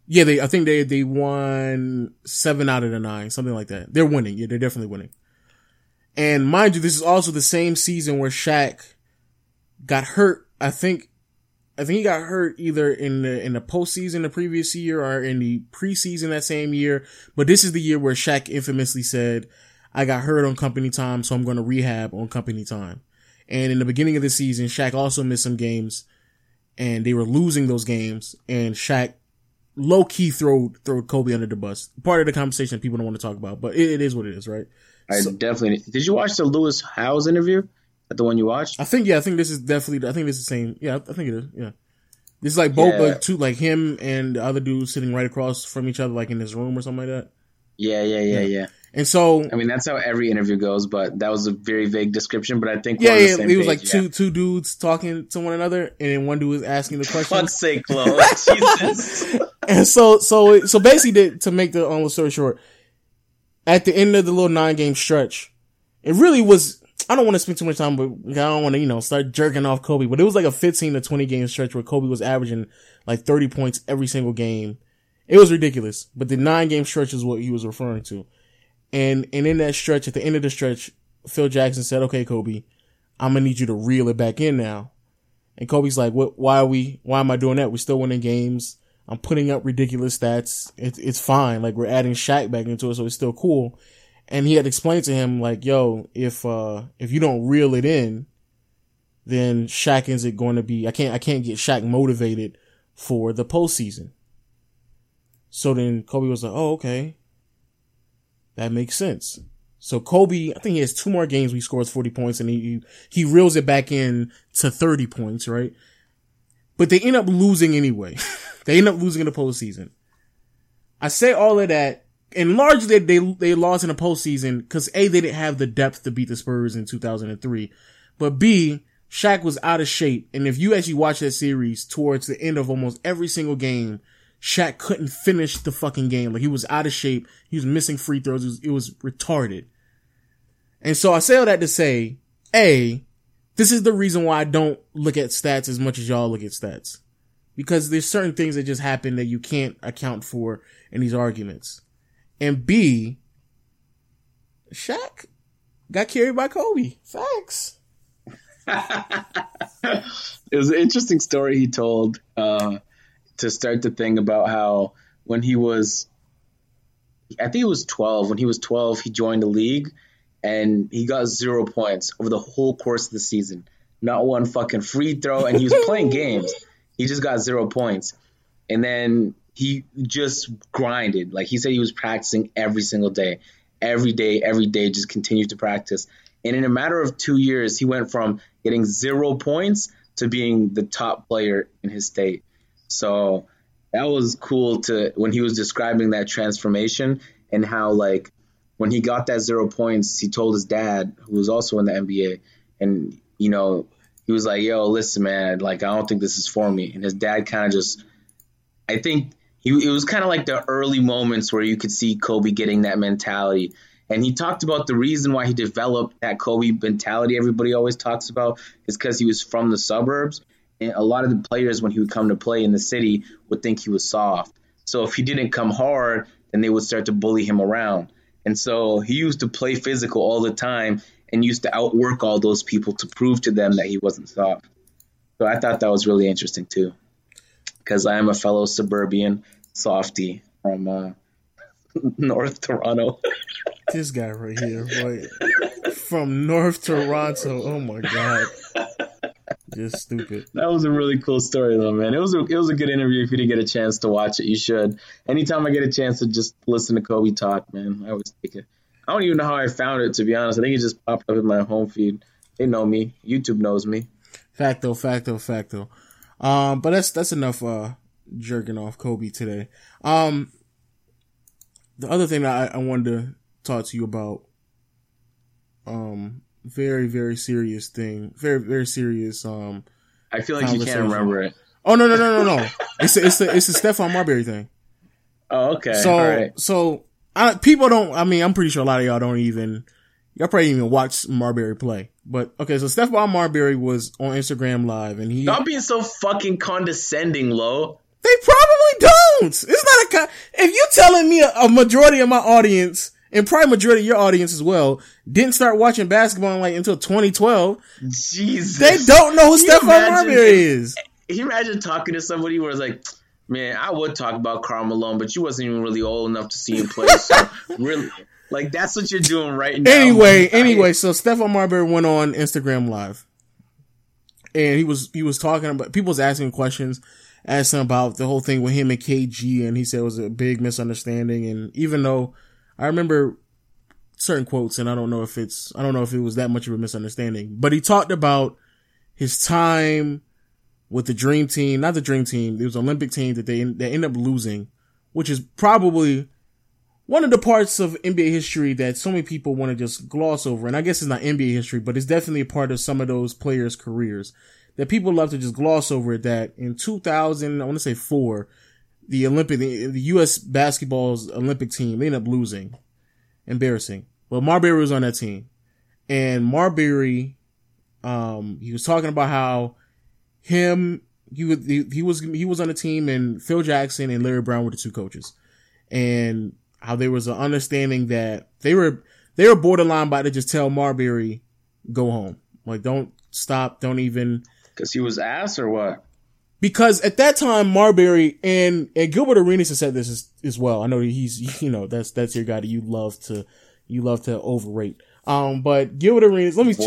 Yeah, I think they won 7 out of the 9, something like that. They're winning. Yeah, they're definitely winning. And mind you, this is also the same season where Shaq got hurt. I think he got hurt either in the postseason the previous year or in the preseason that same year. But this is the year where Shaq infamously said, I got hurt on company time, so I'm going to rehab on company time. And in the beginning of the season, Shaq also missed some games and they were losing those games, and Shaq low key throw Kobe under the bus. Part of the conversation people don't want to talk about, but it is what it is, right? Definitely. Did you watch the Lewis Howes interview? That the one you watched? I think this is definitely. I think this is the same. Yeah, I think it is. Yeah, this is like both like two, like him and the other dude sitting right across from each other, like in his room or something like that. Yeah. And so, I mean, that's how every interview goes, but that was a very vague description. But I think it was like two dudes talking to one another, and then one dude was asking the question. Fuck's sake, Flo. Jesus. And so basically, to make the long story short, at the end of the little 9-game stretch, it really was. I don't want to spend too much time, but I don't want to, start jerking off Kobe. But it was like a 15 to 20 game stretch where Kobe was averaging like 30 points every single game. It was ridiculous. But the 9-game stretch is what he was referring to. And in that stretch, at the end of the stretch, Phil Jackson said, okay, Kobe, I'm going to need you to reel it back in now. And Kobe's like, why am I doing that? We're still winning games. I'm putting up ridiculous stats. It's fine. Like, we're adding Shaq back into it, so it's still cool. And he had explained to him, like, yo, if you don't reel it in, then Shaq isn't going to be, I can't get Shaq motivated for the postseason. So then Kobe was like, oh, okay. That makes sense. So Kobe, I think he has 2 more games where he scores 40 points and he reels it back in to 30 points, right? But they end up losing anyway. They end up losing in the postseason. I say all of that, and largely they lost in the postseason because A, they didn't have the depth to beat the Spurs in 2003. But B, Shaq was out of shape. And if you actually watch that series, towards the end of almost every single game, Shaq couldn't finish the fucking game. Like, he was out of shape. He was missing free throws. It was retarded. And so I say all that to say, A, this is the reason why I don't look at stats as much as y'all look at stats. Because there's certain things that just happen that you can't account for in these arguments. And B, Shaq got carried by Kobe. Facts. It was an interesting story he told to start the thing about how when he was, I think it was 12, when he was 12, he joined the league and he got 0 points over the whole course of the season. Not one fucking free throw, and he was playing games. He just got 0 points. And then he just grinded. Like, he said he was practicing every single day. Every day, just continued to practice. And in a matter of 2 years, he went from getting 0 points to being the top player in his state. So that was cool when he was describing that transformation and how, like, when he got that 0 points, he told his dad, who was also in the NBA, and, he was like, yo, listen, man, like, I don't think this is for me. And his dad kind of just, I think it was kind of like the early moments where you could see Kobe getting that mentality. And he talked about the reason why he developed that Kobe mentality everybody always talks about is because he was from the suburbs. And a lot of the players, when he would come to play in the city, would think he was soft. So if he didn't come hard, then they would start to bully him around. And so he used to play physical all the time and used to outwork all those people to prove to them that he wasn't soft. So I thought that was really interesting too, because I am a fellow suburban softie from North Toronto. This guy right here, boy, from North Toronto. Oh my God. Just stupid. That was a really cool story, though, man. It was a good interview. If you didn't get a chance to watch it, you should. Anytime I get a chance to just listen to Kobe talk, man, I always take it. I don't even know how I found it, to be honest. I think it just popped up in my home feed. They know me. YouTube knows me. Facto. But that's enough jerking off Kobe today. The other thing that I wanted to talk to you about, very, very serious thing. Very, very serious. I feel like you can't remember it. Oh, no. It's the Stephon Marbury thing. Oh, okay. So, all right. People don't, I'm pretty sure a lot of y'all y'all probably even watch Marbury play. But, okay, so Stephon Marbury was on Instagram Live and Stop being so fucking condescending, Lo. They probably don't. It's not if you're telling me a majority of my audience, and probably majority of your audience as well, didn't start watching basketball until 2012. Jesus. They don't know who Stephon Marbury is. Can you imagine talking to somebody where it's like, man, I would talk about Karl Malone, but you wasn't even really old enough to see him play. So really, like, that's what you're doing right now. Anyway, so Stephon Marbury went on Instagram Live. And he was talking about, people was asking questions, asking about the whole thing with him and KG, and he said it was a big misunderstanding. And even though I remember certain quotes, and I don't know if it was that much of a misunderstanding, but he talked about his time with the Dream Team, not the Dream Team, it was an Olympic team that they ended up losing, which is probably one of the parts of NBA history that so many people want to just gloss over. And I guess it's not NBA history, but it's definitely a part of some of those players' careers that people love to just gloss over it, that in 2000, I want to say 4, the U.S. basketball's Olympic team, they ended up losing. Embarrassing. But Marbury was on that team. And Marbury, he was talking about how he was on the team, and Phil Jackson and Larry Brown were the two coaches. And how there was an understanding that they were borderline about to just tell Marbury, go home. Like, don't stop, don't even. Because he was ass or what? Because at that time, Marbury and Gilbert Arenas has said this as well. I know he's, that's your guy that you love to overrate. But Gilbert Arenas, let me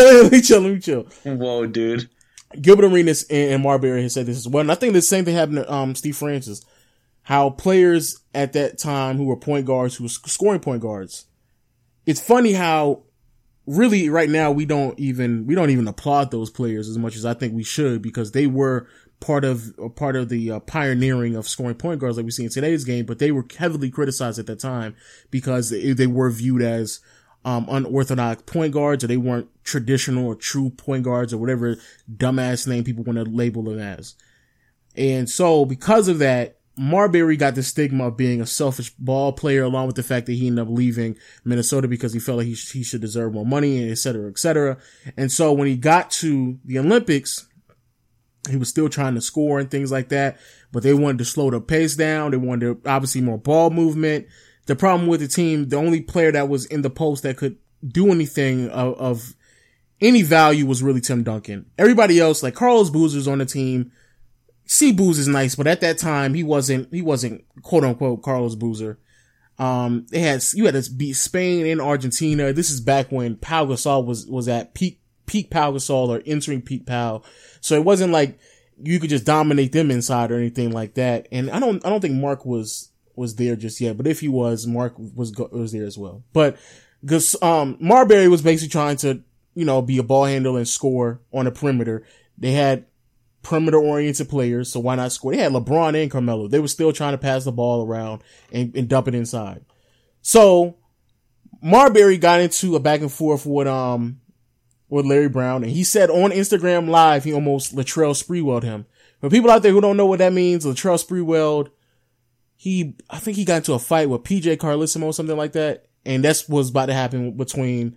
chill. Whoa, dude. Gilbert Arenas and Marbury has said this as well. And I think the same thing happened to, Steve Francis. How players at that time who were point guards, who were scoring point guards. It's funny how really right now we don't even applaud those players as much as I think we should, because they were part of the pioneering of scoring point guards like we see in today's game, but they were heavily criticized at that time because they were viewed as unorthodox point guards, or they weren't traditional or true point guards, or whatever dumbass name people want to label them as. And so because of that, Marbury got the stigma of being a selfish ball player, along with the fact that he ended up leaving Minnesota because he felt like he should deserve more money, and et cetera, et cetera. And so when he got to the Olympics, he was still trying to score and things like that, but they wanted to slow the pace down. They wanted obviously more ball movement. The problem with the team, the only player that was in the post that could do anything of any value was really Tim Duncan. Everybody else, like Carlos Boozer's on the team. Booz is nice, but at that time he wasn't quote unquote Carlos Boozer. You had to beat Spain and Argentina. This is back when Pau Gasol was at peak Pau Gasol, or entering peak Pau. So it wasn't like you could just dominate them inside or anything like that. And I don't think Mark was there just yet, but if he was, Mark was there as well. But Marbury was basically trying to, be a ball handler and score on the perimeter. They had perimeter-oriented players, so why not score? They had LeBron and Carmelo. They were still trying to pass the ball around and dump it inside. So Marbury got into a back and forth with Larry Brown, and he said on Instagram Live he almost Latrell Sprewell'd him. For people out there who don't know what that means, Latrell Sprewell'd, I think he got into a fight with PJ Carlesimo or something like that, and that's what's about to happen between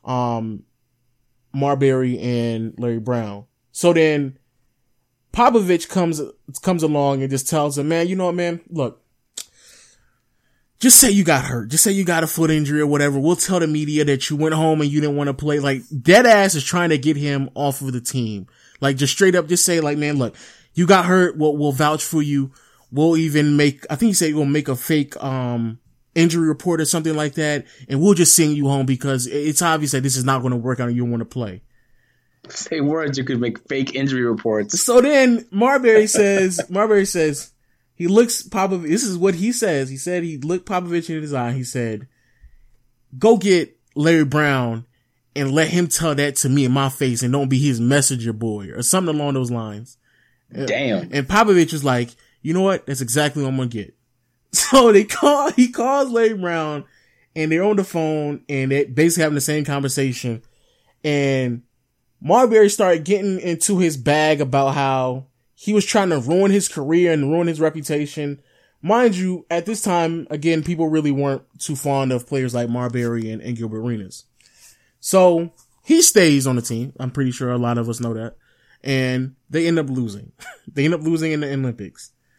Marbury and Larry Brown. So then Popovich comes along and just tells him, man, you know what, man? Look, just say you got hurt. Just say you got a foot injury or whatever. We'll tell the media that you went home and you didn't want to play. Like, dead ass is trying to get him off of the team. Like, just straight up, just say, like, man, look, you got hurt. We'll vouch for you. We'll even I think he said we'll make a fake, injury report or something like that. And we'll just send you home because it's obvious that this is not going to work out and you want to play. Say words, you could make fake injury reports. So then Marbury says, he looks Popovich, this is what he says. He said he looked Popovich in his eye. He said, go get Larry Brown and let him tell that to me in my face and don't be his messenger boy or something along those lines. Damn. And Popovich was like, you know what? That's exactly what I'm going to get. So he calls Larry Brown and they're on the phone and they're basically having the same conversation, and Marbury started getting into his bag about how he was trying to ruin his career and ruin his reputation. Mind you, at this time, again, people really weren't too fond of players like Marbury and Gilbert Arenas. So he stays on the team. I'm pretty sure a lot of us know that. And they end up losing. They end up losing in the Olympics.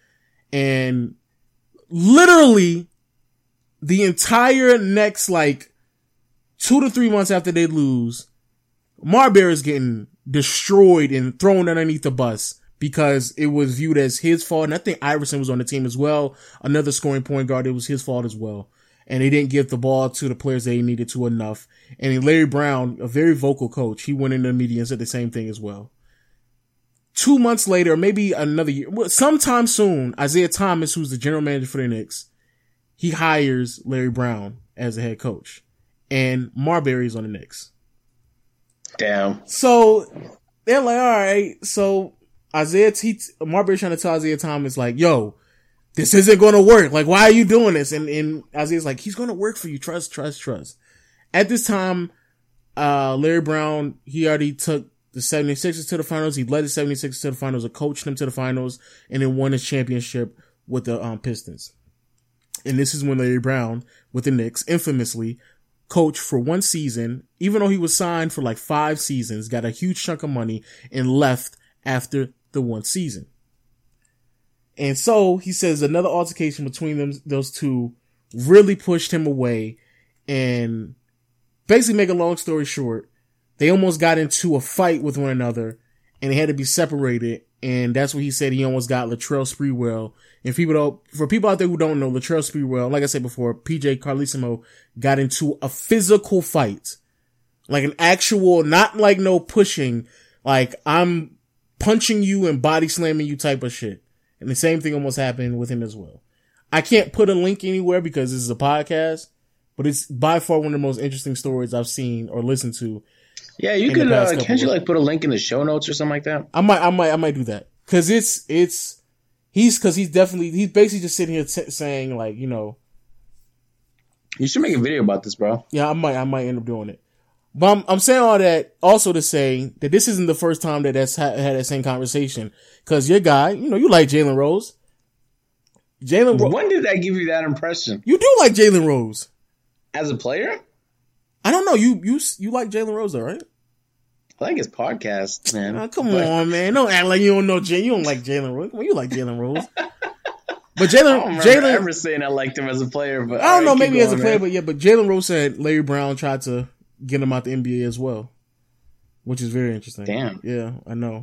And literally the entire next like 2 to 3 months after they lose, Marbury is getting destroyed and thrown underneath the bus because it was viewed as his fault. And I think Iverson was on the team as well. Another scoring point guard. It was his fault as well. And they didn't give the ball to the players they needed to enough. And then Larry Brown, a very vocal coach, he went in the media and said the same thing as well. 2 months later, maybe another year, sometime soon, Isaiah Thomas, who's the general manager for the Knicks, he hires Larry Brown as the head coach. And Marbury's on the Knicks. Damn. So they're like, all right. So Marbury's trying to tell Isaiah Thomas, like, yo, this isn't going to work. Like, why are you doing this? And Isaiah's like, he's going to work for you. Trust. At this time, Larry Brown, he already took the 76ers to the finals. He led the 76ers to the finals, coached them to the finals, and then won his championship with the Pistons. And this is when Larry Brown, with the Knicks, infamously coached for one season, even though he was signed for like 5 seasons, got a huge chunk of money, and left after the one season. And so he says another altercation between those two really pushed him away. And basically, make a long story short, they almost got into a fight with one another and they had to be separated. And that's what he said. He almost got Latrell Sprewell. And for people out there who don't know, Latrell Sprewell, like I said before, PJ Carlesimo got into a physical fight. Like an actual, not like no pushing, like I'm punching you and body slamming you type of shit. And the same thing almost happened with him as well. I can't put a link anywhere because this is a podcast, but it's by far one of the most interesting stories I've seen or listened to. Yeah, you could, can't you like put a link in the show notes or something like that? I might do that. Cause he's basically just sitting here saying like, you know. You should make a video about this, bro. Yeah, I might end up doing it. But I'm saying all that also to say that this isn't the first time that's had that same conversation. Cause your guy, you know, you like Jalen Rose. When did that give you that impression? You do like Jalen Rose. As a player? I don't know. You like Jalen Rose though, right? I like his podcast, man. Oh, come on, man. Don't act like you don't know you don't like Jalen Rose. Come on, you like Jalen Rose. But Jalen ever saying I liked him as a player, but I don't know, maybe as a player, but yeah, but Jalen Rose said Larry Brown tried to get him out the NBA as well, which is very interesting. Damn. Yeah, I know.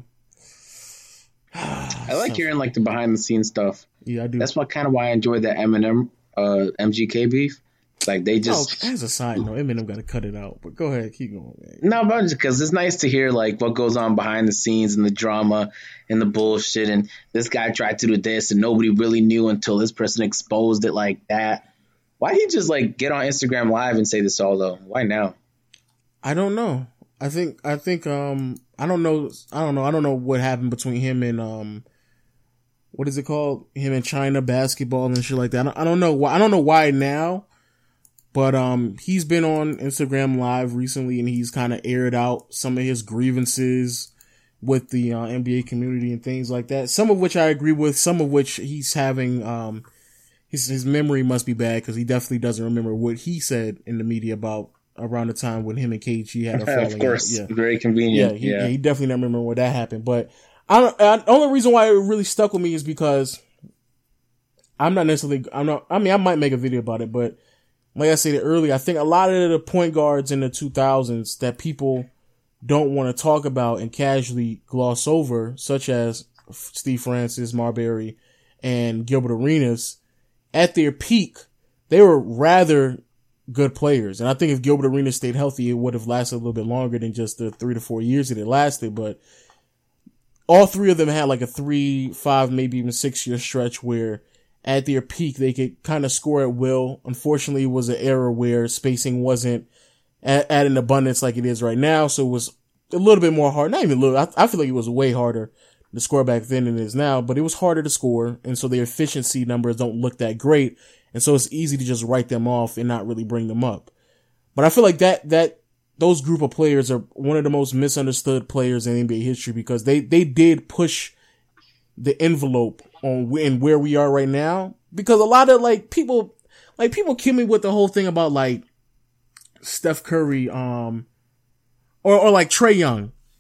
I like hearing like the behind the scenes stuff. Yeah, I do. That's what kind of why I enjoyed that Eminem MGK beef. Like they just as a side note, Eminem got to cut it out. But go ahead, keep going, man. No, but because it's nice to hear like what goes on behind the scenes and the drama and the bullshit. And this guy tried to do this and nobody really knew until this person exposed it like that. Why did he just like get on Instagram Live and say this all though? Why now? I don't know. I think I don't know. I don't know what happened between him and what is it called? Him and China basketball and shit like that. I don't know why. I don't know why now. But he's been on Instagram Live recently, and he's kind of aired out some of his grievances with the NBA community and things like that. Some of which I agree with. Some of which he's having his memory must be bad because he definitely doesn't remember what he said in the media about around the time when him and KG had a falling out. Of course, yeah. Very convenient. Yeah, he definitely doesn't remember when that happened. But the only reason why it really stuck with me is because I might make a video about it, but. Like I said earlier, I think a lot of the point guards in the 2000s that people don't want to talk about and casually gloss over, such as Steve Francis, Marbury, and Gilbert Arenas, at their peak, they were rather good players. And I think if Gilbert Arenas stayed healthy, it would have lasted a little bit longer than just the 3 to 4 years that it lasted. But all three of them had like a 3, 5, maybe even 6 year stretch where at their peak, they could kind of score at will. Unfortunately, it was an era where spacing wasn't at an abundance like it is right now. So it was a little bit more hard. Not even a little. I feel like it was way harder to score back then than it is now, but it was harder to score. And so their efficiency numbers don't look that great. And so it's easy to just write them off and not really bring them up. But I feel like that those group of players are one of the most misunderstood players in NBA history because they did push the envelope on where we are right now, because a lot of people kill me with the whole thing about like Steph Curry, or like Trae Young.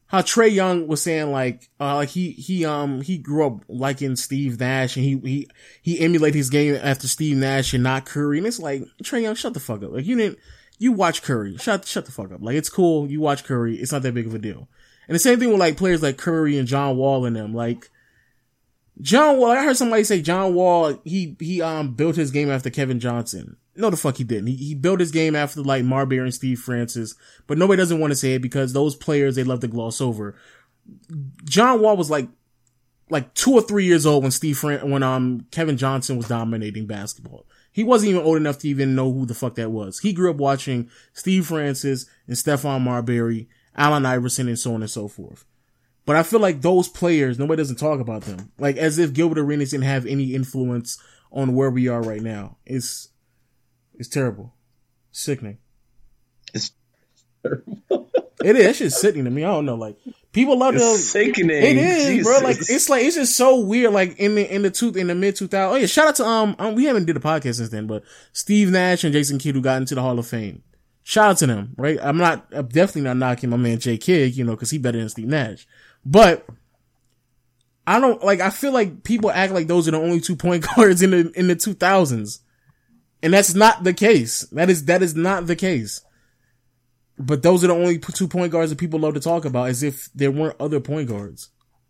how Trae Young was saying like he grew up liking Steve Nash and he emulated his game after Steve Nash and not Curry. And it's like, Trae Young, shut the fuck up. Like you watch Curry. Shut the fuck up. Like, it's cool. You watch Curry. It's not that big of a deal. And the same thing with like players like Curry and John Wall and them. Like, John Wall, I heard somebody say John Wall, he built his game after Kevin Johnson. No, the fuck he didn't. He built his game after like Marbury and Steve Francis, but nobody doesn't want to say it because those players, they love to gloss over. John Wall was like 2 or 3 years old when Kevin Johnson was dominating basketball. He wasn't even old enough to even know who the fuck that was. He grew up watching Steve Francis and Stephon Marbury, Allen Iverson, and so on and so forth. But I feel like those players, nobody doesn't talk about them. Like, as if Gilbert Arenas didn't have any influence on where we are right now. It's terrible. Sickening. It's terrible. It is. That shit's sickening to me. I don't know. Like, people love to. Sickening. It is, Jesus. bro. Like, it's just so weird. Like, in the mid 2000s. Oh yeah, shout out to, we haven't did a podcast since then, but Steve Nash and Jason Kidd, who got into the Hall of Fame. Shout out to them, right? I'm definitely not knocking my man Jay Kidd, cause he better than Steve Nash. But I feel like people act like those are the only 2 point guards in the 2000s. And that's not the case. That is not the case. But those are the only 2 point guards that people love to talk about, as if there weren't other point guards.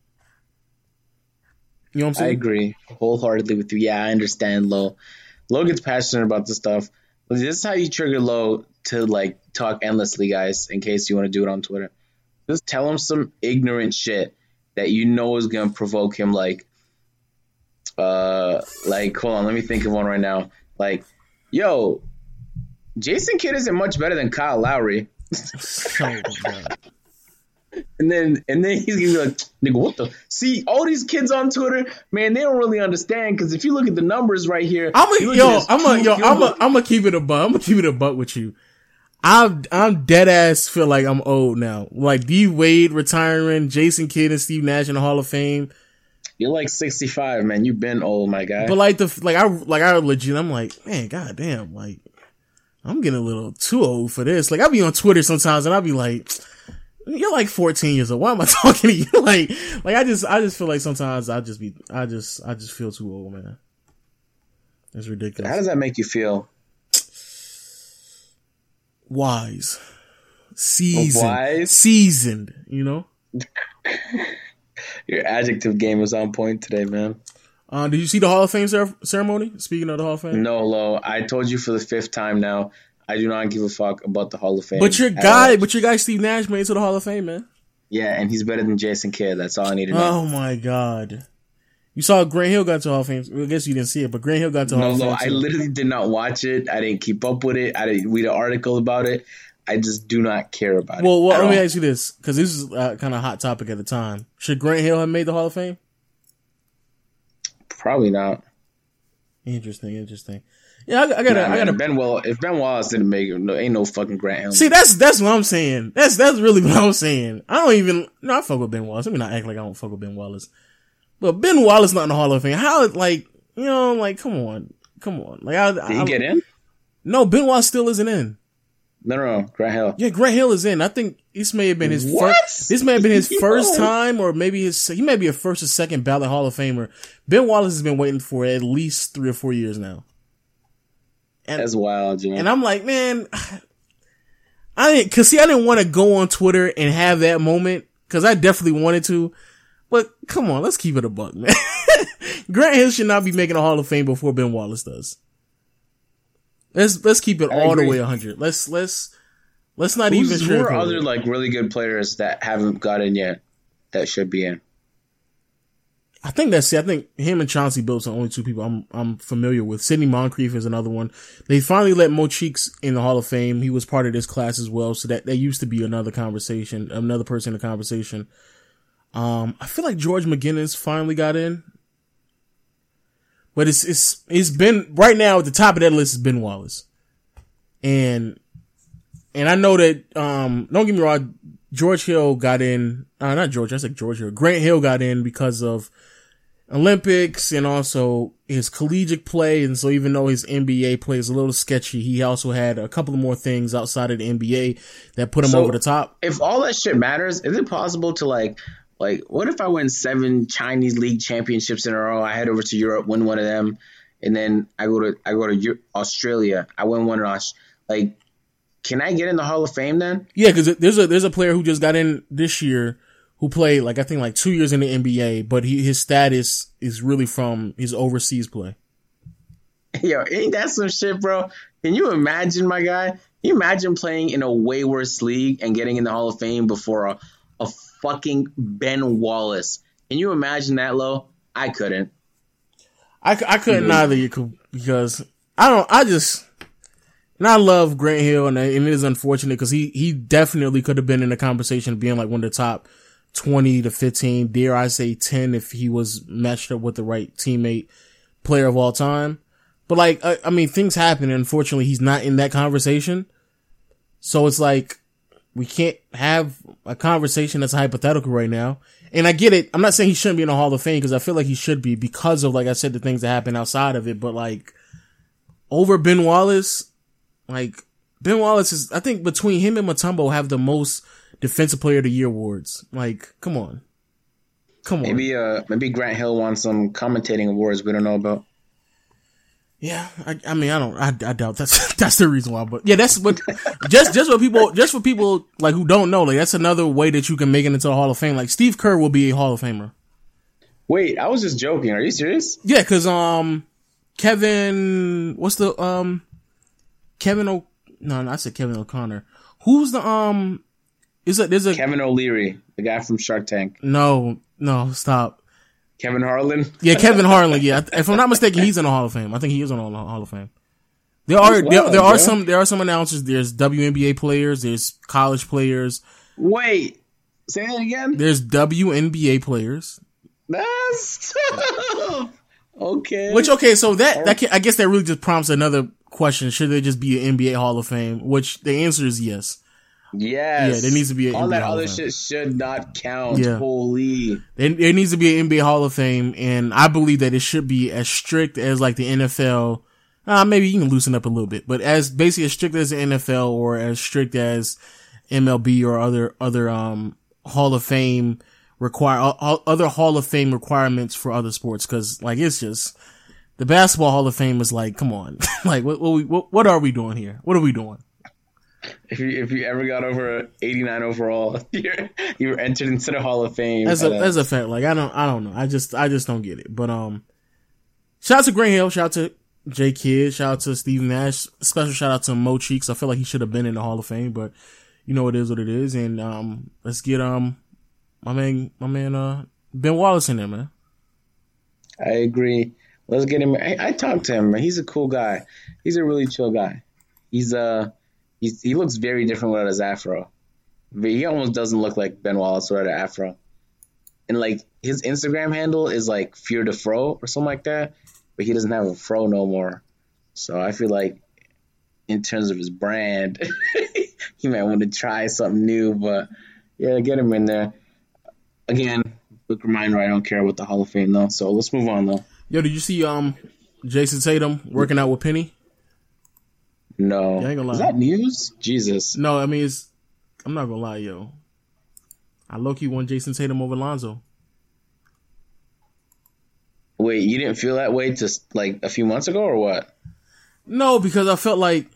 You know what I'm saying? I agree wholeheartedly with you. Yeah, I understand Lo. Lo gets passionate about this stuff. But this is how you trigger Lo to like talk endlessly, guys, in case you want to do it on Twitter. Just tell him some ignorant shit that you know is going to provoke him, like, hold on, let me think of one right now. Like, yo, Jason Kidd isn't much better than Kyle Lowry. Oh, God. And then he's gonna be like, nigga, what the? See, all these kids on Twitter, man, they don't really understand, because if you look at the numbers right here, I'm gonna keep it a buck. I'm gonna keep it a buck with you. I'm dead ass feel like I'm old now. Like D Wade retiring, Jason Kidd and Steve Nash in the Hall of Fame. You're like 65, man. You've been old, my guy. But I legit, I'm like, man, goddamn, like, I'm getting a little too old for this. Like, I'll be on Twitter sometimes and I'll be like, you're like 14 years old. Why am I talking to you? Like I just feel like sometimes I just feel too old, man. It's ridiculous. How does that make you feel? Wise. Seasoned, you know? Your adjective game was on point today, man. Did you see the Hall of Fame ceremony? Speaking of the Hall of Fame? No, Lo. I told you for the 5th time now, I do not give a fuck about the Hall of Fame. But your guy Steve Nash made it to the Hall of Fame, man. Yeah, and he's better than Jason Kidd. That's all I need to know. Oh my God. You saw Grant Hill got to the Hall of Fame. I guess you didn't see it, but Grant Hill got to the Hall of Fame. No, I literally did not watch it. I didn't keep up with it. I didn't read an article about it. I just do not care about it. Well, let me ask you this, because this is kind of a hot topic at the time. Should Grant Hill have made the Hall of Fame? Probably not. Interesting. Yeah, I gotta. If Ben Wallace didn't make it, ain't no fucking Grant Hill. See, that's what I'm saying. That's really what I'm saying. I fuck with Ben Wallace. Let me not act like I don't fuck with Ben Wallace. But Ben Wallace not in the Hall of Fame. How, like, come on. Like, Did he get in? No, Ben Wallace still isn't in. No, Grant Hill. Yeah, Grant Hill is in. I think this may have been his first. This may have been his first time, or maybe he may be a first or second ballot Hall of Famer. Ben Wallace has been waiting for at least 3 or 4 years now. And, that's wild, Jim. And I'm like, man, I didn't want to go on Twitter and have that moment, because I definitely wanted to. But come on, let's keep it a buck, man. Grant Hill should not be making a Hall of Fame before Ben Wallace does. Let's keep it all the way 100. Let's not even. Who are other like really good players that haven't got in yet that should be in? I think that's it. I think him and Chauncey Billups are the only 2 people I'm familiar with. Sidney Moncrief is another one. They finally let Mo Cheeks in the Hall of Fame. He was part of this class as well, so that used to be another conversation, another person in the conversation. I feel like George McGinnis finally got in. But it's been, right now at the top of that list is Ben Wallace. And I know that, don't get me wrong, George Hill got in, not George, I said George Hill. Grant Hill got in because of Olympics and also his collegiate play. And so even though his NBA play is a little sketchy, he also had a couple of more things outside of the NBA that put him over the top. If all that shit matters, is it possible to like, what if I win 7 Chinese league championships in a row? I head over to Europe, win one of them, and then I go to Australia. I win one in like, can I get in the Hall of Fame then? Yeah, because there's a player who just got in this year who played like I think like 2 years in the NBA, but his status is really from his overseas play. Yo, ain't that some shit, bro? Can you imagine, my guy? Can you imagine playing in a way worse league and getting in the Hall of Fame before a fucking Ben Wallace? Can you imagine that, Lo? I couldn't. I couldn't either because and I love Grant Hill, and it is unfortunate because he definitely could have been in the conversation of being like one of the top 20 to 15, dare I say 10 if he was matched up with the right teammate, player of all time. But like, I mean, things happen, and unfortunately he's not in that conversation. So it's like, we can't have a conversation that's hypothetical right now. And I get it. I'm not saying he shouldn't be in the Hall of Fame because I feel like he should be because of, like I said, the things that happen outside of it. But like, over Ben Wallace, like, Ben Wallace is, I think between him and Mutombo have the most Defensive Player of the Year awards. Like, come on. Maybe Grant Hill won some commentating awards we don't know about. Yeah, I doubt that's the reason why, but yeah, that's what, just for people like who don't know, like that's another way that you can make it into the Hall of Fame. Like Steve Kerr will be a Hall of Famer. Wait, I was just joking. Are you serious? Yeah, cause, Kevin, what's the, I said Kevin O'Connor. Who's the, there's a Kevin O'Leary, the guy from Shark Tank. No, stop. Kevin Harlan? Yeah, Kevin Harlan, yeah. If I'm not mistaken, he's in the Hall of Fame. I think he is in the Hall of Fame. There are some announcers. There's WNBA players, there's college players. Wait, say that again? There's WNBA players. That's okay. So I guess that really just prompts another question. Should there just be an NBA Hall of Fame? Which the answer is yes. Yes. Yeah, there needs to be an all NBA that Hall other of Fame. shit should not count. Yeah. Holy. There needs to be an NBA Hall of Fame, and I believe that it should be as strict as like the NFL. Maybe you can loosen up a little bit, but as basically as strict as the NFL or as strict as MLB or other Hall of Fame other Hall of Fame requirements for other sports. Cause like, it's just, the Basketball Hall of Fame is like, come on. Like, what are we doing here? What are we doing? If you ever got over 89 overall, you were entered into the Hall of Fame. That's a fact. Like, I don't know. I just don't get it. But, shout out to Grant Hill. Shout out to J Kidd. Shout out to Steve Nash. Special shout out to Mo Cheeks. I feel like he should have been in the Hall of Fame, but you know, it is what it is. And, let's get, my man, Ben Wallace in there, man. I agree. Let's get him. I talked to him, man. He's a cool guy. He's a really chill guy. He looks very different without his afro. He almost doesn't look like Ben Wallace without an afro. And like his Instagram handle is like Fear the Fro or something like that, but he doesn't have a fro no more. So I feel like in terms of his brand, he might want to try something new. But yeah, get him in there. Again, quick reminder: I don't care about the Hall of Fame though. So let's move on though. Yo, did you see Jason Tatum working out with Penny? No. Yeah, I ain't gonna lie. Is that news? Jesus. No, I mean, I'm not gonna lie, yo. I low-key want Jason Tatum over Lonzo. Wait, you didn't feel that way just like a few months ago or what? No, because I felt like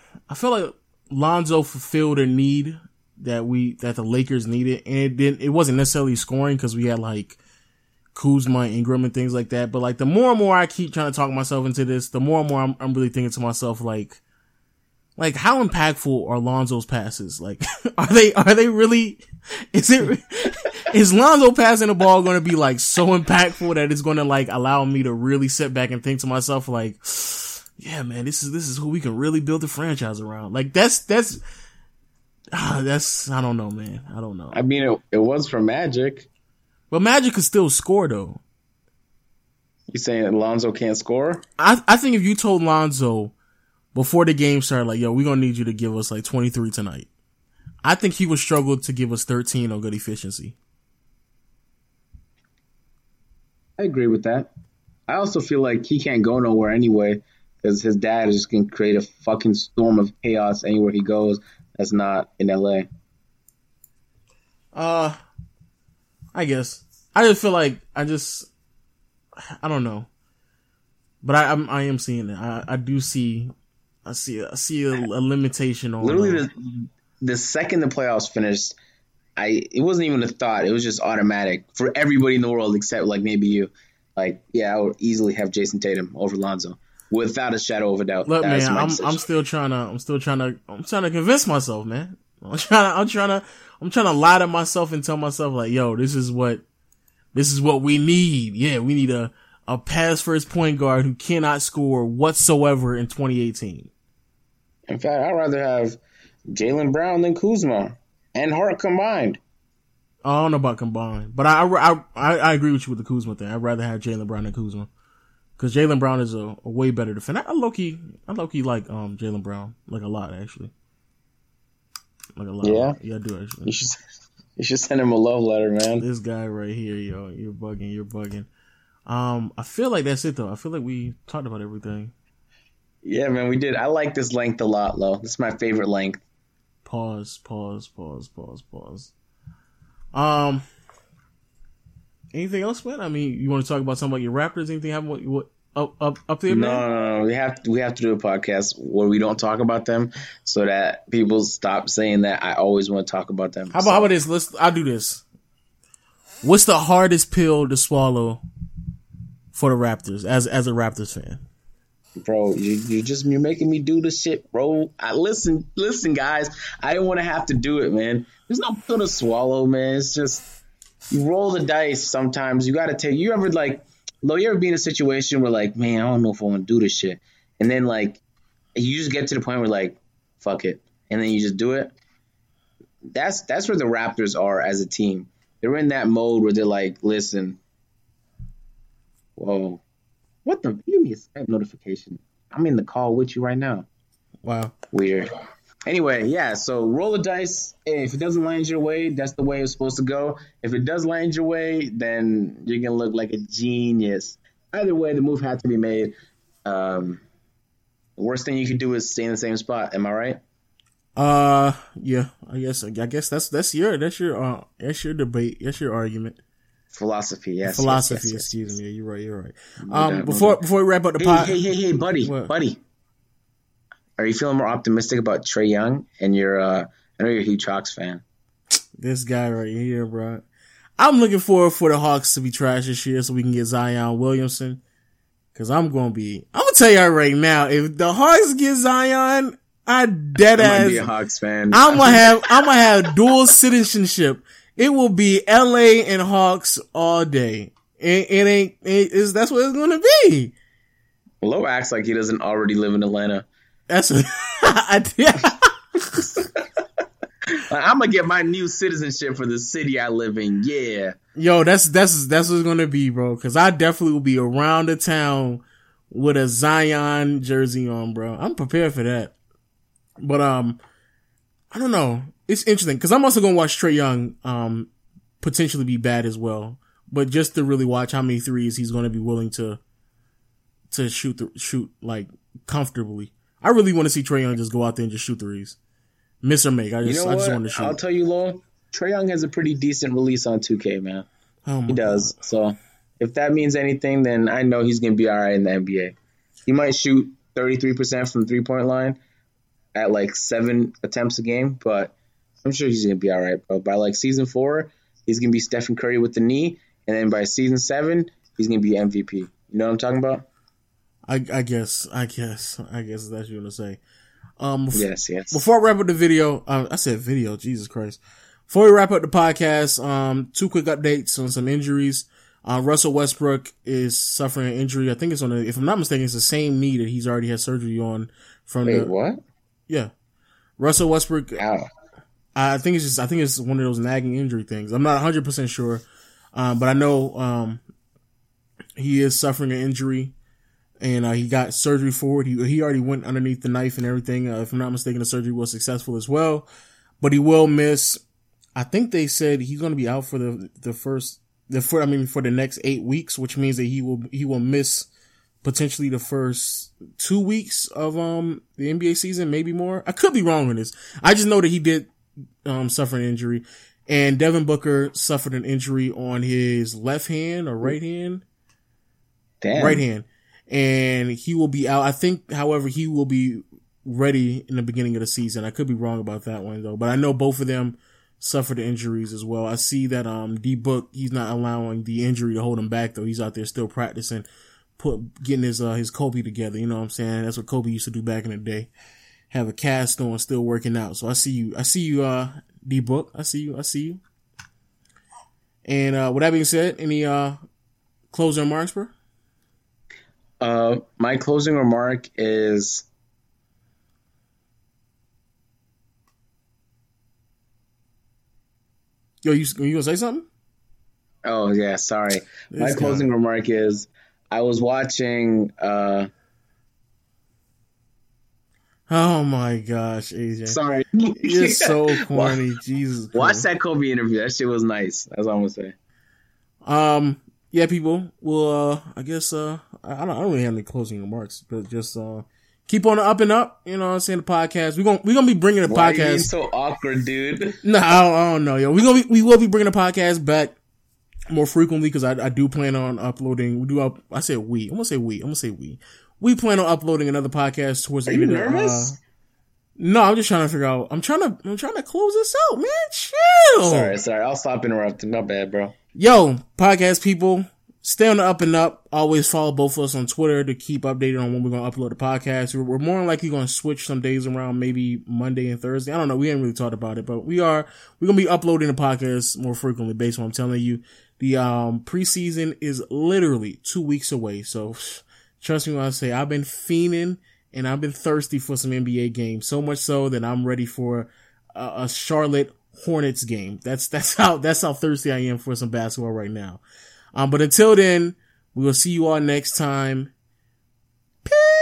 Lonzo fulfilled a need that the Lakers needed, and it wasn't necessarily scoring because we had like Kuzma, Ingram, and things like that. But like the more and more I keep trying to talk myself into this, the more and more I'm really thinking to myself like how impactful are Lonzo's passes? Like, are they really? Is Lonzo passing the ball going to be like so impactful that it's going to like allow me to really sit back and think to myself like, yeah, man, this is who we can really build the franchise around. Like that's I don't know, man. I don't know. I mean, it was for Magic. But Magic could still score though. You saying Lonzo can't score? I think if you told Lonzo before the game started, like, yo, we're going to need you to give us like 23 tonight, I think he would struggle to give us 13 on good efficiency. I agree with that. I also feel like he can't go nowhere anyway because his dad is just going to create a fucking storm of chaos anywhere he goes that's not in LA. I guess. I just feel like I don't know. But I am seeing it. I do see I see a limitation on literally the second the playoffs finished, it wasn't even a thought. It was just automatic for everybody in the world except like maybe you. Like, yeah, I would easily have Jason Tatum over Lonzo without a shadow of a doubt. Look, man, I'm still trying to convince myself, man. I'm trying to lie to myself and tell myself like, yo, this is what we need. Yeah, we need a pass first point guard who cannot score whatsoever in 2018. In fact, I'd rather have Jaylen Brown than Kuzma and Hart combined. I don't know about combined, but I agree with you with the Kuzma thing. I'd rather have Jaylen Brown than Kuzma because Jaylen Brown is a way better defender. I low key like Jaylen Brown like a lot actually, like a lot. Yeah, I do actually. You should send him a love letter, man. This guy right here, yo, you're bugging. I feel like that's it though. I feel like we talked about everything. Yeah, man, we did. I like this length a lot, Lo. This is my favorite length. Pause. Anything else, man? I mean, you want to talk about something about your Raptors? Anything happen what up there, man? No. We have to do a podcast where we don't talk about them, so that people stop saying that I always want to talk about them. How about this? I'll do this. What's the hardest pill to swallow for the Raptors as a Raptors fan? Bro, you're making me do this shit, bro. Listen, guys. I didn't want to have to do it, man. There's no pill to swallow, man. It's just you roll the dice. Sometimes you got to take. You ever be in a situation where like, man, I don't know if I want to do this shit, and then like you just get to the point where like, fuck it, and then you just do it. That's where the Raptors are as a team. They're in that mode where they're like, listen, whoa. What the? Give me a Skype notification. I'm in the call with you right now. Wow. Weird. Anyway, yeah, so roll the dice. If it doesn't land your way, that's the way it's supposed to go. If it does land your way, then you're going to look like a genius. Either way, the move had to be made. The worst thing you could do is stay in the same spot. Am I right? Yeah, I guess that's your debate. That's your argument. Philosophy, yes. Philosophy, yes. Excuse me. You're right. Before we wrap up the pod. Hey, buddy. Are you feeling more optimistic about Trae Young? And I know you're a huge Hawks fan. This guy right here, bro. I'm looking forward for the Hawks to be trash this year so we can get Zion Williamson. Cause I'm gonna tell y'all right now, if the Hawks get Zion, I might be a Hawks fan. I'm gonna have dual citizenship. It will be LA and Hawks all day. That's what it's going to be. Lo acts like he doesn't already live in Atlanta. I'm going to get my new citizenship for the city I live in. Yeah. Yo, that's what it's going to be, bro. Cause I definitely will be around the town with a Zion jersey on, bro. I'm prepared for that. But, I don't know. It's interesting because I'm also going to watch Trae Young potentially be bad as well, but just to really watch how many threes he's going to be willing to shoot like comfortably. I really want to see Trae Young just go out there and just shoot threes, miss or make. I just want to shoot. I'll tell you, Lo, Trae Young has a pretty decent release on 2K, man. He does. God. So if that means anything, then I know he's going to be all right in the NBA. He might shoot 33% from 3-point line at like 7 attempts a game, but I'm sure he's going to be all right, bro. By like season 4, he's going to be Stephen Curry with the knee. And then by season 7, he's going to be MVP. You know what I'm talking about? I guess that's what you're going to say. Yes. Before I wrap up the video, I said video, Jesus Christ. Before we wrap up the podcast, 2 quick updates on some injuries. Russell Westbrook is suffering an injury. I think it's if I'm not mistaken, it's the same knee that he's already had surgery on. What? Yeah. Russell Westbrook. Ow. I think it's one of those nagging injury things. I'm not 100% sure. But I know, he is suffering an injury and, he got surgery for it. He already went underneath the knife and everything. If I'm not mistaken, the surgery was successful as well, but he will miss. I think they said he's going to be out for the first for the next 8 weeks, which means that he will miss potentially the first 2 weeks of the NBA season, maybe more. I could be wrong on this. I just know that he did suffer an injury, and Devin Booker suffered an injury on his left hand or right hand. Damn. Right hand. And he will be out. I think, however, he will be ready in the beginning of the season. I could be wrong about that one though, but I know both of them suffered injuries as well. I see that D Book, he's not allowing the injury to hold him back though. He's out there still practicing, getting his Kobe together. You know what I'm saying? That's what Kobe used to do back in the day. Have a cast on, still working out. So I see you, D Book. I see you. And with that being said, any closing remarks, bro? My closing remark is, yo, you gonna say something? Oh yeah, sorry. My closing remark is, I was watching, oh my gosh, AJ. Sorry. You're so corny. Jesus Christ. Watch that Kobe interview. That shit was nice. That's all I'm gonna say. Yeah, people. Well, I guess, I don't really have any closing remarks, but just, keep on the up and up. You know what I'm saying? The podcast. We're gonna be bringing the Why podcast. Are you being so awkward, dude? No, I don't know, yo. We will be bringing the podcast back more frequently because I do plan on uploading. I'm gonna say we. We plan on uploading another podcast towards the end of the. Nervous? No, I'm just trying to figure out. I'm trying to close this out, man. Chill. Sorry. I'll stop interrupting. My bad, bro. Yo, podcast people, stay on the up and up. Always follow both of us on Twitter to keep updated on when we're going to upload the podcast. We're more than likely going to switch some days around, maybe Monday and Thursday. I don't know. We haven't really talked about it, but we're going to be uploading the podcast more frequently based on what I'm telling you. The preseason is literally 2 weeks away. So trust me when I say I've been fiending and I've been thirsty for some NBA games. So much so that I'm ready for a Charlotte Hornets game. That's how thirsty I am for some basketball right now. But until then, we will see you all next time. Peace.